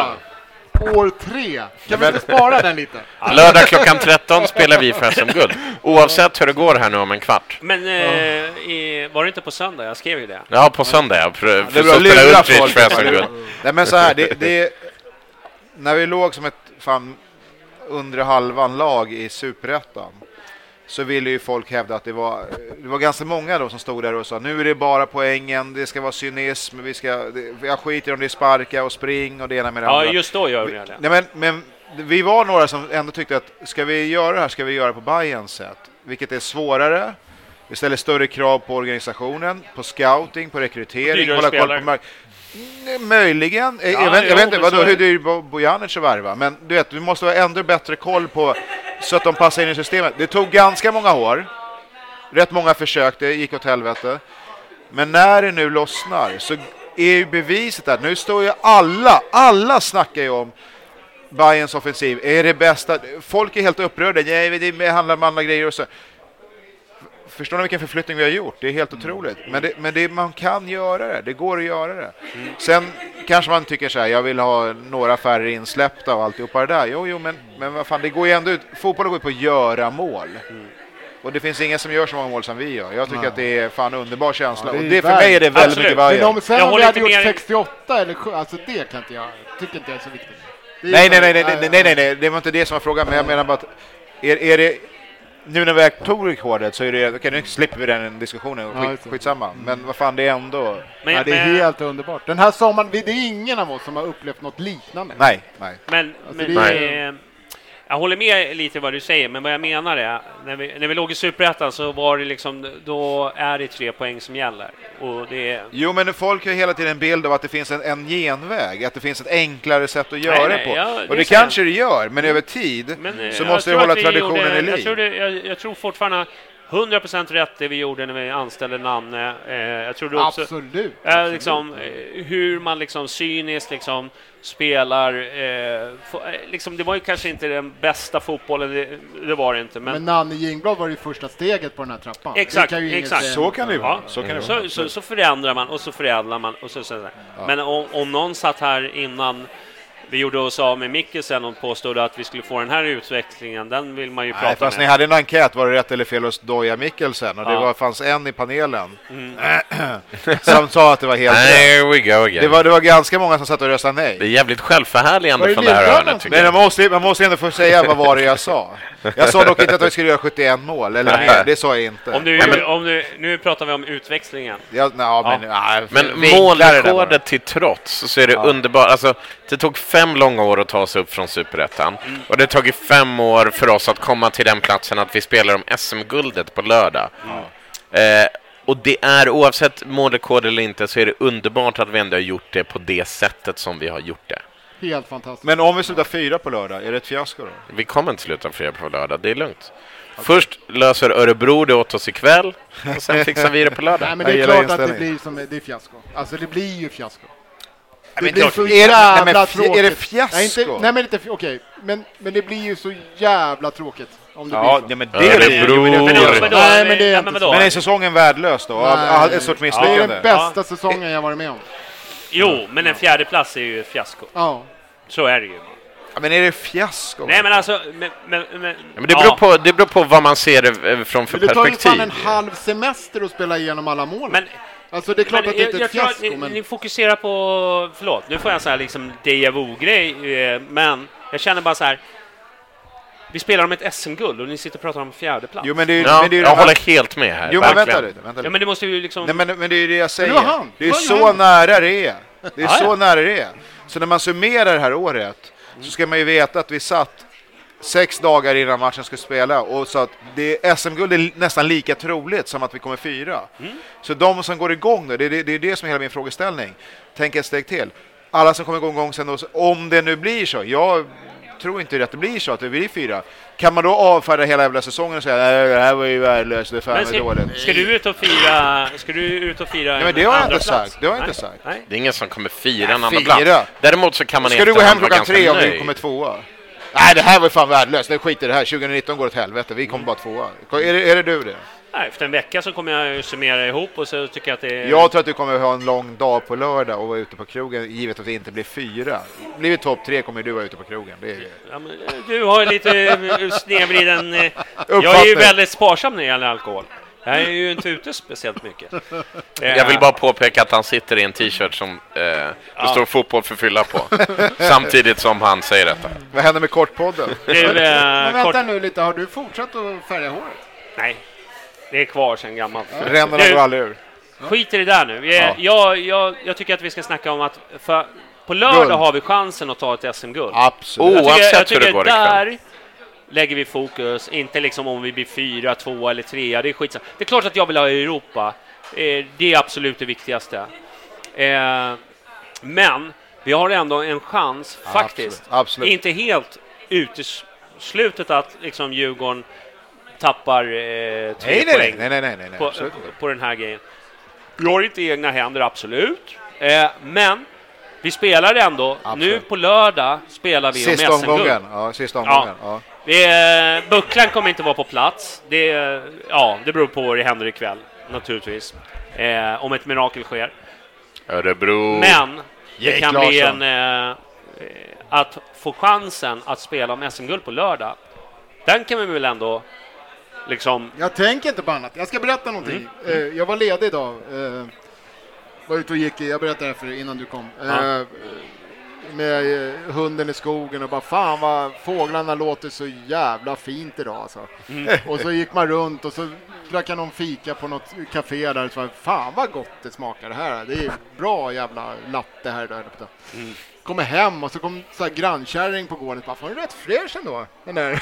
År 3. Kan vi inte spara den lite? Lördag klockan 13 spelar vi för SM-guld. Oavsett hur det går här nu om en kvart. Men var det inte på söndag? Jag skrev ju det. Ja, på söndag. För att spela ut för SM-guld. Nej, men så här, det när vi låg som ett under halvan lag i Superettan, så ville ju folk hävda att det var ganska många då som stod där och sa nu är det bara poängen, det ska vara cynism, jag skiter om det är sparka och spring och det ena med det andra. Ja, just då gör vi det. Nej, men vi var några som ändå tyckte att ska vi göra det här, ska vi göra på Bayerns sätt, vilket är svårare. Vi ställer större krav på organisationen, på scouting, på rekrytering, hålla koll på möjligen. Jag vet inte hur dyr Bojanic att värva, men du vet, vi måste ha ändå bättre koll på så att de passar in i systemet. Det tog ganska många år. Rätt många försök, det gick åt helvete. Men när det nu lossnar så är ju beviset att nu står ju alla snackar ju om Bayerns offensiv. Är det bästa? Folk är helt upprörda. Det handlar om andra grejer och så. Förstår ni vilken förflyttning vi har gjort? Det är helt otroligt. Men man kan göra det. Det går att göra det. Sen kanske man tycker så här, jag vill ha några färre insläppta och alltihopa det där. Jo, men vad fan, det går ju ändå ut. Fotbollen går ut på att göra mål. Och det finns ingen som gör så många mål som vi gör. Jag tycker att det är fan underbar känsla. Och det för mig är det väldigt mycket varje. Men om vi hade gjort 68 eller 7, alltså det kan inte jag, tycker inte jag är så viktigt. Nej, det var inte det som var frågan. Men jag menar bara att är det... Nu när vi tog rekordet så är det, nu slipper vi den diskussionen, skitsamma. Men vad fan, det är ändå... det är helt underbart. Den här sommaren, det är ingen av oss som har upplevt något liknande. Nej. Men jag håller med lite vad du säger, men vad jag menar är, när vi låg i Superettan så var det liksom, då är det 3 poäng som gäller. Och det... Jo, men folk har hela tiden en bild av att det finns en genväg, att det finns ett enklare sätt att göra det på. Och det kanske det gör, men över tid så måste det hålla traditionen i liv. Jag tror fortfarande 100% rätt det vi gjorde när vi anställde Nanne. Jag tror det också, absolut. Liksom, hur man liksom cyniskt liksom spelar. Liksom, det var ju kanske inte den bästa fotbollen, det var det inte. Men Nanne Jingblad var ju första steget på den här trappan. Exakt. Så kan det vara. Så förändrar man och så förädlar man. Och så. Ja. Men om någon satt här innan vi gjorde oss av med Mikkelsen och påstod att vi skulle få den här utvecklingen, den vill man ju prata med. Fast ni hade en enkät, var det rätt eller fel hos Doja Mikkelsen? Och det fanns en i panelen som sa att det var helt rätt. Det var ganska många som satt och röstade nej. Det är jävligt självförhärligande från det här hörnet, tycker jag. Men man måste ändå få säga vad var det jag sa. Jag sa dock inte att vi skulle göra 71 mål eller mer, det sa jag inte. Nu pratar vi om utväxlingen. Men målrekordet till trots så är det underbart. Alltså, det tog 5 långa år att ta sig upp från Superettan. Och det tog 5 år för oss att komma till den platsen att vi spelar om SM-guldet på lördag. Och det är, oavsett målrekord eller inte, så är det underbart att vi ändå har gjort det på det sättet som vi har gjort det. Helt fantastiskt. Men om vi slutar 4 på lördag, är det ett fiasko då? Vi kommer inte sluta 4 på lördag, det är lugnt. Okay. Först löser Örebro det åt oss ikväll och sen fixar vi det på lördag. Nej, men det är klart att det blir som det är fiasko. Alltså det blir ju fiasko. Det blir så jävla tråkigt. Är det fiasko? Nej, men inte okej. Men det blir ju så jävla tråkigt om det blir så. Men det är Örebro. Men är säsongen värdelös då? Ett stort misslyckande. Det är den bästa säsongen jag varit med om. Jo, men en 4:e plats är ju fiasko. Ja. Så är det ju. Men är det fiasko? Nej, men alltså... Men det beror på vad man ser det från för perspektiv. Det tar ju fan en halv semester att spela igenom alla mål. Men alltså det är klart att det inte är ett fiasko. Ni fokuserar på... Förlåt, nu får jag en sån här liksom déjà vu-grej. Men jag känner bara så här... Vi spelar om ett SM-guld och ni sitter och pratar om 4:e plats. Jo, men det är, jag håller helt med här. Jo, men vänta lite. Ja, men det måste ju liksom... Nej, men det är ju det jag säger. Det är så nära det är. Det är så nära det är. Så när man summerar det här året så ska man ju veta att vi satt 6 dagar innan matchen skulle spela och så att SM-guld är nästan lika troligt som att vi kommer 4. Så de som går igång då, det är det som är hela min frågeställning. Tänk ett steg till. Alla som kommer igång sen då, om det nu blir så, jag tror inte att det blir så att det blir 4. Kan man då avfärda hela jävla säsongen och säga nej, det här var ju värdelöst, det är fan dåligt. Ska du ut och fira? Nej, men det har jag inte sagt. Nej. Det är ingen som kommer fira en annan plats. Däremot så kan man ska du gå hem klockan 3 om vi kommer 2? Nej, det här var fan värdelöst. Det skiter det här. 2019 går åt helvete. Vi kommer bara 2. Är det du det? Nej, efter en vecka så kommer jag summera ihop och så tycker jag att det är... Jag tror att du kommer ha en lång dag på lördag och vara ute på krogen, givet att det inte blir 4. Blir vi topp 3 kommer du vara ute på krogen. Det är... Ja, men du har lite snedvriden... Jag är ju väldigt sparsam när det gäller alkohol. Jag är ju inte ute speciellt mycket. Jag vill bara påpeka att han sitter i en t-shirt som det står fotboll för fylla på. Samtidigt som han säger detta. Vad händer med kortpodden? Men vänta nu lite, har du fortsatt att färga håret? Nej, det är kvar sedan gammalt. Ränderna går aldrig ur. Skit i det där nu. Jag tycker att vi ska snacka om att på lördag har vi chansen att ta ett SM-guld. Absolut. Jag tycker där lägger vi fokus, inte liksom om vi blir 4, 2 eller 3. Det är skitsamt. Det är klart att jag vill ha Europa. Det är absolut det viktigaste. Men vi har ändå en chans faktiskt. Absolut. Inte helt uteslutet att liksom Djurgården tappar 3 poäng på den här grejen. Vi har inte egna händer, absolut. Men vi spelar ändå. Absolut. Nu på lördag spelar vi sista om SM-guld. Sista omgången. Ja. Bucklan kommer inte vara på plats. Det beror på vad det händer ikväll, naturligtvis. Om ett mirakel sker. Örebro. Men det kan bli att få chansen att spela om SM-guld på lördag. Den kan vi väl ändå liksom... Jag tänker inte på annat. Jag ska berätta någonting. Jag var ledig idag. Var ute och gick, jag berättade för innan du kom. Med hunden i skogen och bara fan vad fåglarna låter så jävla fint idag alltså. Och så gick man runt och så drack jag någon fika på något café där och så fan vad gott det smakar det här. Det är bra jävla latte här där uppe. Kommer hem och så kom så här grannkärring på gården och bara, fan, är rätt fräsch ändå, den där.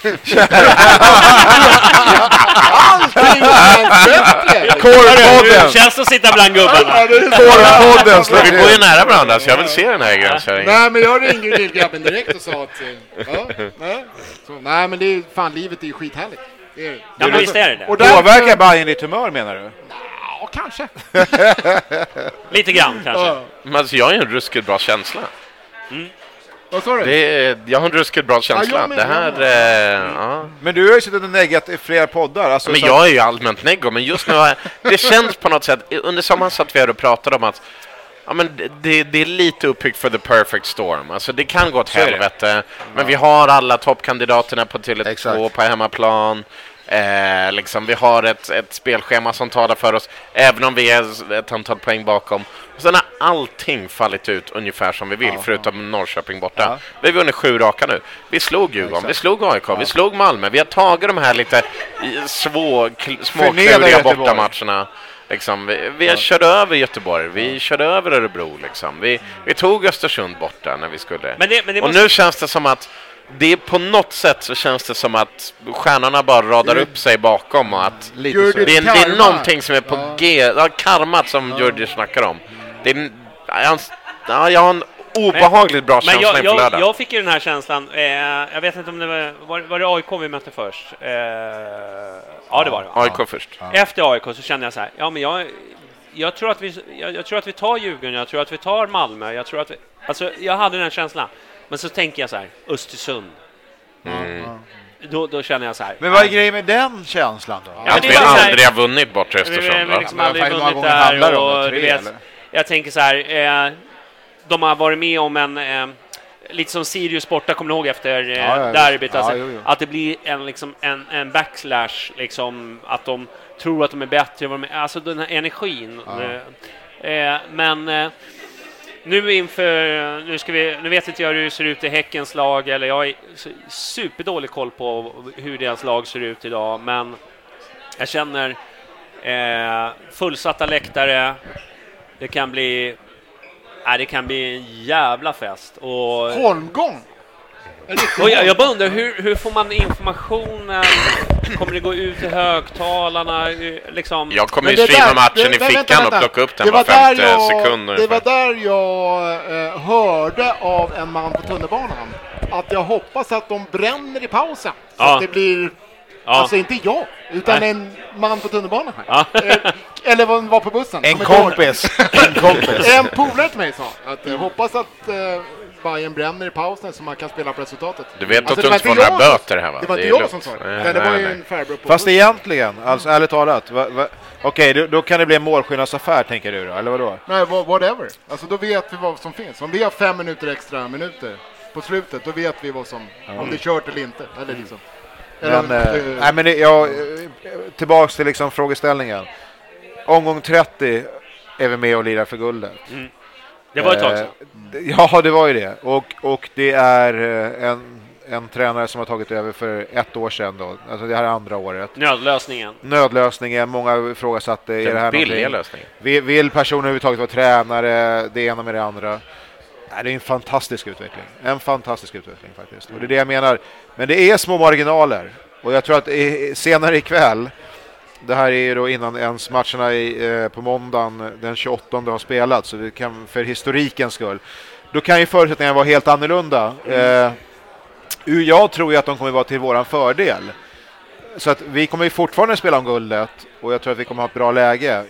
Allting är Korvpodden! Känns att sitta bland gubbarna. Vi bor ju nära varandra så jag vill se den här grannkärringen. Nej, men jag ringde ju till grabben direkt och sa att nej, men det är fan, livet är ju skithärligt. Ja, men visst är det. Och påverkar Bayern ditt humör, menar du? Ja, kanske. Lite grann kanske. Men alltså, jag har en ruskigt bra känsla. Vad sa du? Jag har en ruskigt bra känsla. Det här... Men du har ju suttit och neggat i flera poddar. Alltså, men jag är ju allmänt neggo. Men just nu det känns på något sätt... Under sommaren satt vi här och pratade om att det är lite uppbyggt för the perfect storm. Alltså det kan gå åt helvete. Men vi har alla toppkandidaterna på Tele2 på hemmaplan. Liksom, vi har ett spelschema som talar för oss, även om vi är ett antal poäng bakom. Och sen har allting fallit ut ungefär som vi vill, förutom Norrköping borta. Vi har vunnit 7 raka nu. Vi slog Djurgården, vi slog AIK, vi slog Malmö. Vi har tagit de här lite småkluriga bortamatcherna. Liksom, vi körde över Göteborg, vi körde över Örebro. Liksom. Vi tog Östersund borta när vi skulle. Och nu känns det som att det är på något sätt så känns det som att stjärnorna bara radar upp sig bakom och att det är någonting som är på G, karmat som Georgie snackar om. Det är, jag har en obehagligt bra känsla inför lördag. Jag fick ju den här känslan, jag vet inte om det var det AIK vi mötte först? Ja, det var det. AIK först. Efter AIK så kände jag så här, men jag tror att vi tar Djurgården, jag tror att vi tar Malmö, jag hade den här känslan. Men så tänker jag så här, Östersund. Då känner jag så här. Men vad är grejen med den känslan då? Att vi aldrig har vunnit bort Östersund. Vi liksom aldrig vunnit där och du vet, jag tänker så här, de har varit med om en lite som Sirius borta, kommer ihåg efter derbyt, att det blir en backslash liksom, att de tror att de är bättre, alltså den här energin. Men nu vet inte jag hur det ser ut i Häckens lag, eller jag har superdålig koll på hur deras lag ser ut idag, men jag känner fullsatta läktare, det kan bli en jävla fest. Och Holmgång! Och jag bara undrar, hur får man informationen? Kommer det gå ut i högtalarna? Liksom? Jag kommer ju streama matchen i fickan och plocka upp den var 50 sekunder. Det var där jag hörde av en man på tunnelbanan att jag hoppas att de bränner i pausen. Så att det blir, alltså inte jag, utan en man på tunnelbanan här. Eller var på bussen. En kompis. En polare till mig sa att hoppas att Bayern bränner i pausen så man kan spela på resultatet. Du vet att du inte får några böter här, va? Det var inte jag som sa det. Det var ju en farbror på. Fast egentligen, alltså ärligt talat, okej, då kan det bli en målskillnadsaffär, tänker du då, eller vadå? Nej, whatever. Alltså då vet vi vad som finns. Om vi har 5 minuter extra minuter på slutet, då vet vi vad som, om det är kört eller inte. Eller liksom. Tillbaks till liksom frågeställningen. Omgång 30 är vi med och lirar för guldet. Det var ett tag sedan. Ja, det var ju det. Och det är en tränare som har tagit över för 1 år sedan då. Alltså det här är andra året. Nödlösningen. Många ifrågasatte, är det här billiga lösningen? Vill personen överhuvudtaget vara tränare, det ena med det andra? Nej, det är en fantastisk utveckling. En fantastisk utveckling faktiskt. Och det är det jag menar. Men det är små marginaler. Och jag tror att senare ikväll, det här är ju då innan ens matcherna på måndagen den 28 har spelat, så vi kan för historikens skull. Då kan ju förutsättningarna vara helt annorlunda. Jag tror ju att de kommer vara till våran fördel. Så att vi kommer ju fortfarande spela om guldet, och jag tror att vi kommer ha ett bra läge.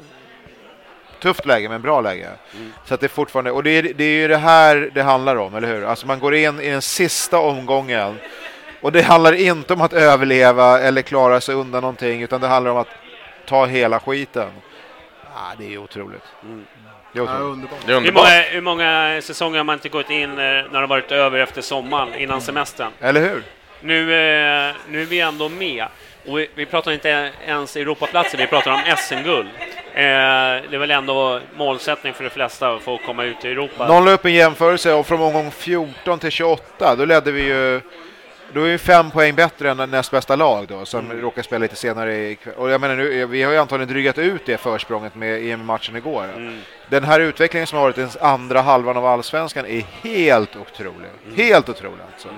Tufft läge, men bra läge. Så att det fortfarande, och det är ju det här det handlar om, eller hur? Alltså man går in i den sista omgången. Och det handlar inte om att överleva eller klara sig undan någonting, utan det handlar om att ta hela skiten. Det är otroligt. Det är otroligt. Det är underbart. Hur många säsonger har man inte gått in när det har varit över efter sommaren, innan semestern? Eller hur? Nu är vi ändå med. Och vi pratar inte ens Europaplatser, vi pratar om SM-guld. Det är väl ändå målsättning för de flesta att få komma ut i Europa. Någon la upp en jämförelse, och från omgång 14 till 28, då ledde vi ju... Då är vi 5 poäng bättre än näst bästa lag då, som råkar spela lite senare ikväll. Och jag menar nu, vi har ju antagligen drygat ut det försprånget i matchen igår. Den här utvecklingen som har varit den andra halvan av allsvenskan är helt otrolig. Helt otrolig alltså.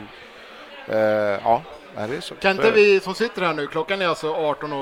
Ja, det är så. Kan inte vi som sitter här nu, klockan är alltså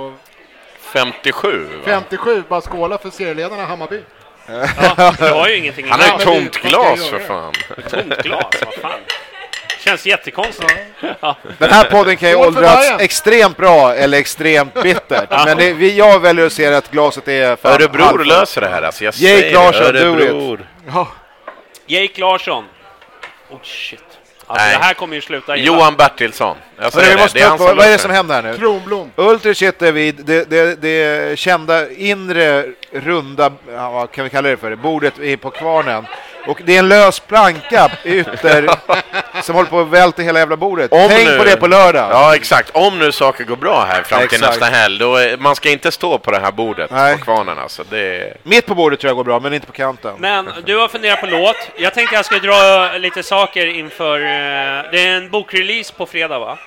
18:57. 57, bara skåla för serieledarna Hammarby. Det var ju ingenting. Han har ett tomt glas för fan. Tomt glas, vad fan. Känns jättekonstigt. Den här podden kan ju åldras extremt bra eller extremt bittert. Men jag väljer att se att glaset är för Örebro löser det här. Alltså jag Jake Larsson, do it. Jake Larsson. Oh shit. Alltså, det här kommer ju sluta illa. Johan Bertilsson. Vad är det som händer här nu? Kronblom. Ultrich sitter vid det kända inre runda, vad kan vi kalla det för, bordet på kvarnen. Och det är en lös planka ytter som håller på att välta hela jävla bordet. Tänk på det på lördag. Ja, exakt. Om nu saker går bra här fram till nästa helg, då man ska inte stå på det här bordet på kvarnen. Alltså. Mitt på bordet tror jag går bra, men inte på kanten. Men du har funderat på låt. Jag tänkte jag skulle dra lite saker inför... det är en bokrelease på fredag, va?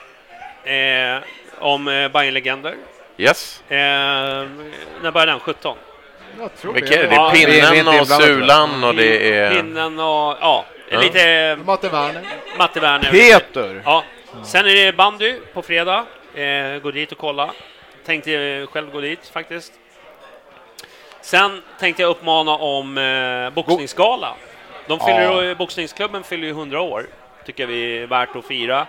Om Bayern Legender. Yes. När börjar den? 17? Vilka är det? Det är pinnen och sulan och det är... Pinnen och... Ja, Lite Matte Werner. Peter! Ja. Sen är det bandy på fredag. Gå dit och kolla. Tänkte själv gå dit faktiskt. Sen tänkte jag uppmana om boxningsgala. Boxningsklubben fyller ju 100 år. Tycker vi är värt att fira.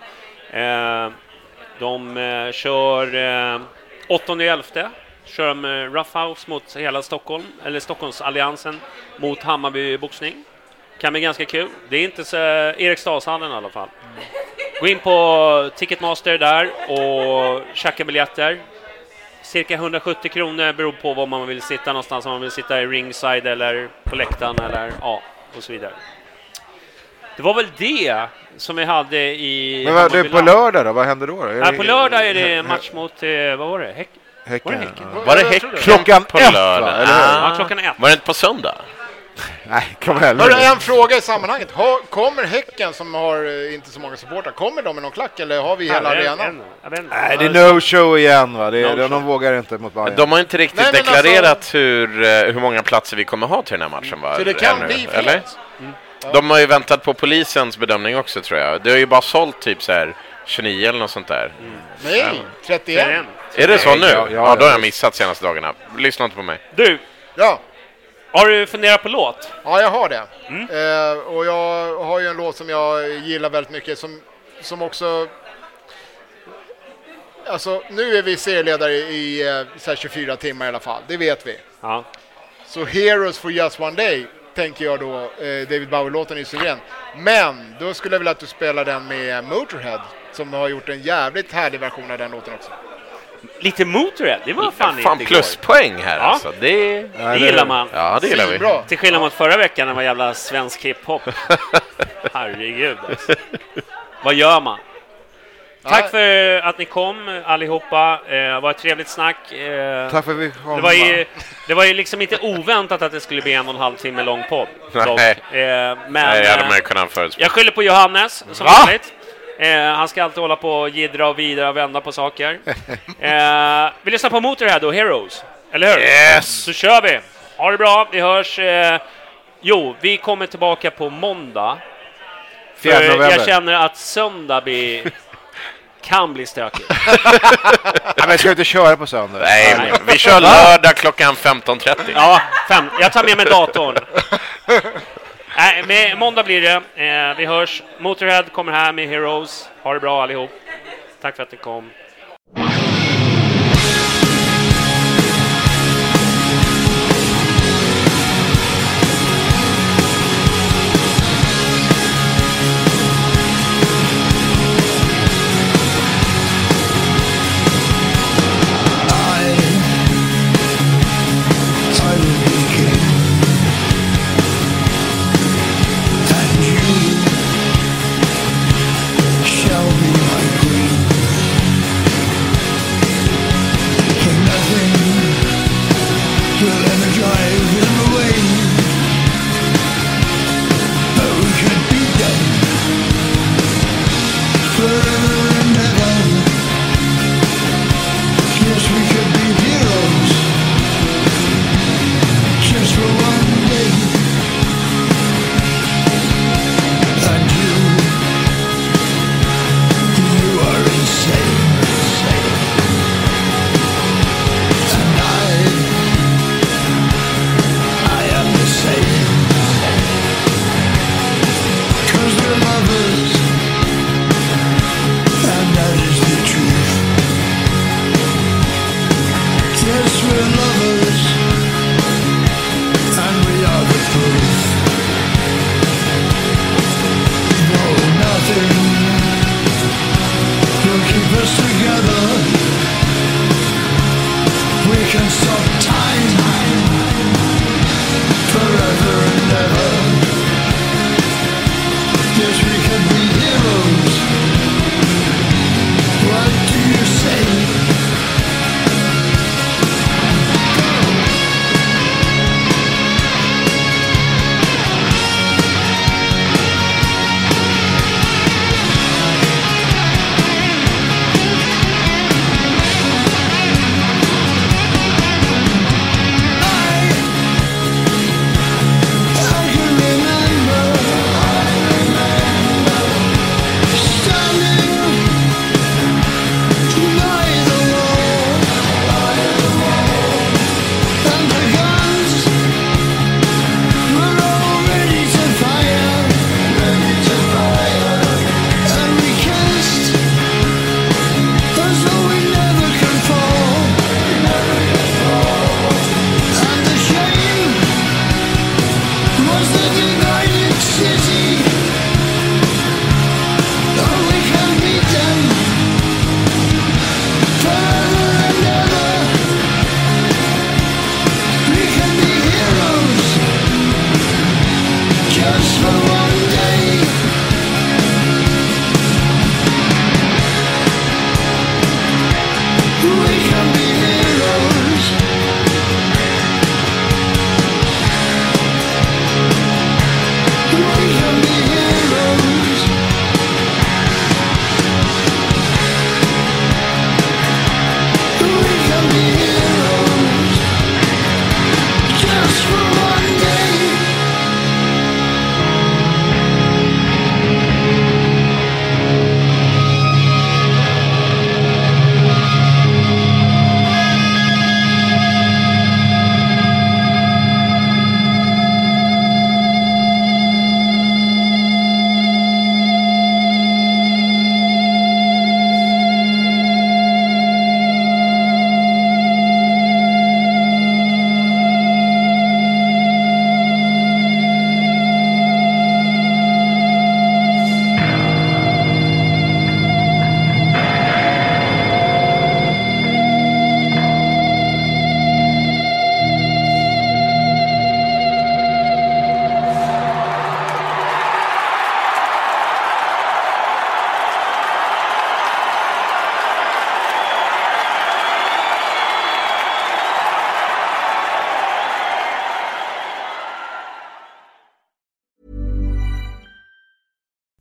De kör 8/11. Kör de Rough House mot hela Stockholm. Eller Stockholmsalliansen mot Hammarby boxning. Kan bli ganska kul. Det är inte så Eriksdalshallen i alla fall. Gå in på Ticketmaster där och checka biljetter. Cirka 170 kronor beror på var man vill sitta någonstans. Om man vill sitta i ringside eller på läktaren eller och så vidare. Det var väl det som vi hade i... Men vad, det på lördag då? Vad händer då? På lördag är det match mot... vad var det? Häcken. Var det Häcken klockan på 1? lördag? Ja, klockan 1. Var det inte på söndag? Nej, kom igen. En fråga i sammanhanget. Kommer Häcken, som har inte så många supportrar, kommer de med någon klack eller har vi hela arenan? Nej, det är no-show igen, va? De vågar inte mot Bayern. De har inte riktigt deklarerat hur många platser vi kommer ha till den här matchen, va? Så det kan bli fler. Eller? De har ju väntat på polisens bedömning också, tror jag. Det har ju bara sålt typ så här 29 eller något sånt där. Nej, 31. Är det så nu? Ja, då har jag missat senaste dagarna. Lyssna inte på mig. Du, har du funderat på låt? Ja, jag har det. Och jag har ju en låt som jag gillar väldigt mycket som också... Alltså, nu är vi serieledare i så här 24 timmar i alla fall. Det vet vi. Ja. Så Heroes for Just One Day tänker jag då. David Bowie-låten är suverän. Men då skulle jag vilja att du spelar den med Motorhead, som har gjort en jävligt härlig version av den låten också. Lite Motorhead, det var fan pluspoäng här alltså. Det gillar man. Ja, det gillar vi. Bra. Till skillnad mot förra veckan när det var jävla svensk hiphop. Herregud alltså. Vad gör man? Tack för att ni kom allihopa. Det var ett trevligt snack. Tack för att vi kom. Det var ju liksom inte oväntat att det skulle bli 1,5 timme lång podd. Nej. Men jag skyller på Johannes som vanligt. Han ska alltid hålla på och jiddra och vidare och vända på saker. Vi lyssnar på Motorhead och Heroes. Eller hur? Yes! Så kör vi. Ha det bra. Vi hörs. Vi kommer tillbaka på måndag. För jag känner att söndag kan bli stökigt. Men jag ska inte köra på söndag. Nej, vi kör lördag klockan 15:30. Ja, jag tar med mig datorn. Nej, med måndag blir det. Vi hörs. Motorhead kommer här med Heroes. Ha det bra allihop. Tack för att ni kom. Shall be my queen.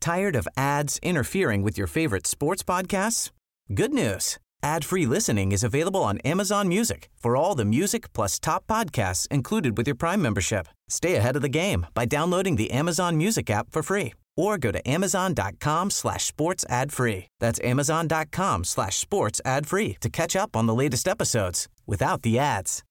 Tired of ads interfering with your favorite sports podcasts? Good news. Ad-free listening is available on Amazon Music for all the music plus top podcasts included with your Prime membership. Stay ahead of the game by downloading the Amazon Music app for free or go to amazon.com/sports ad free. That's amazon.com/sports ad free to catch up on the latest episodes without the ads.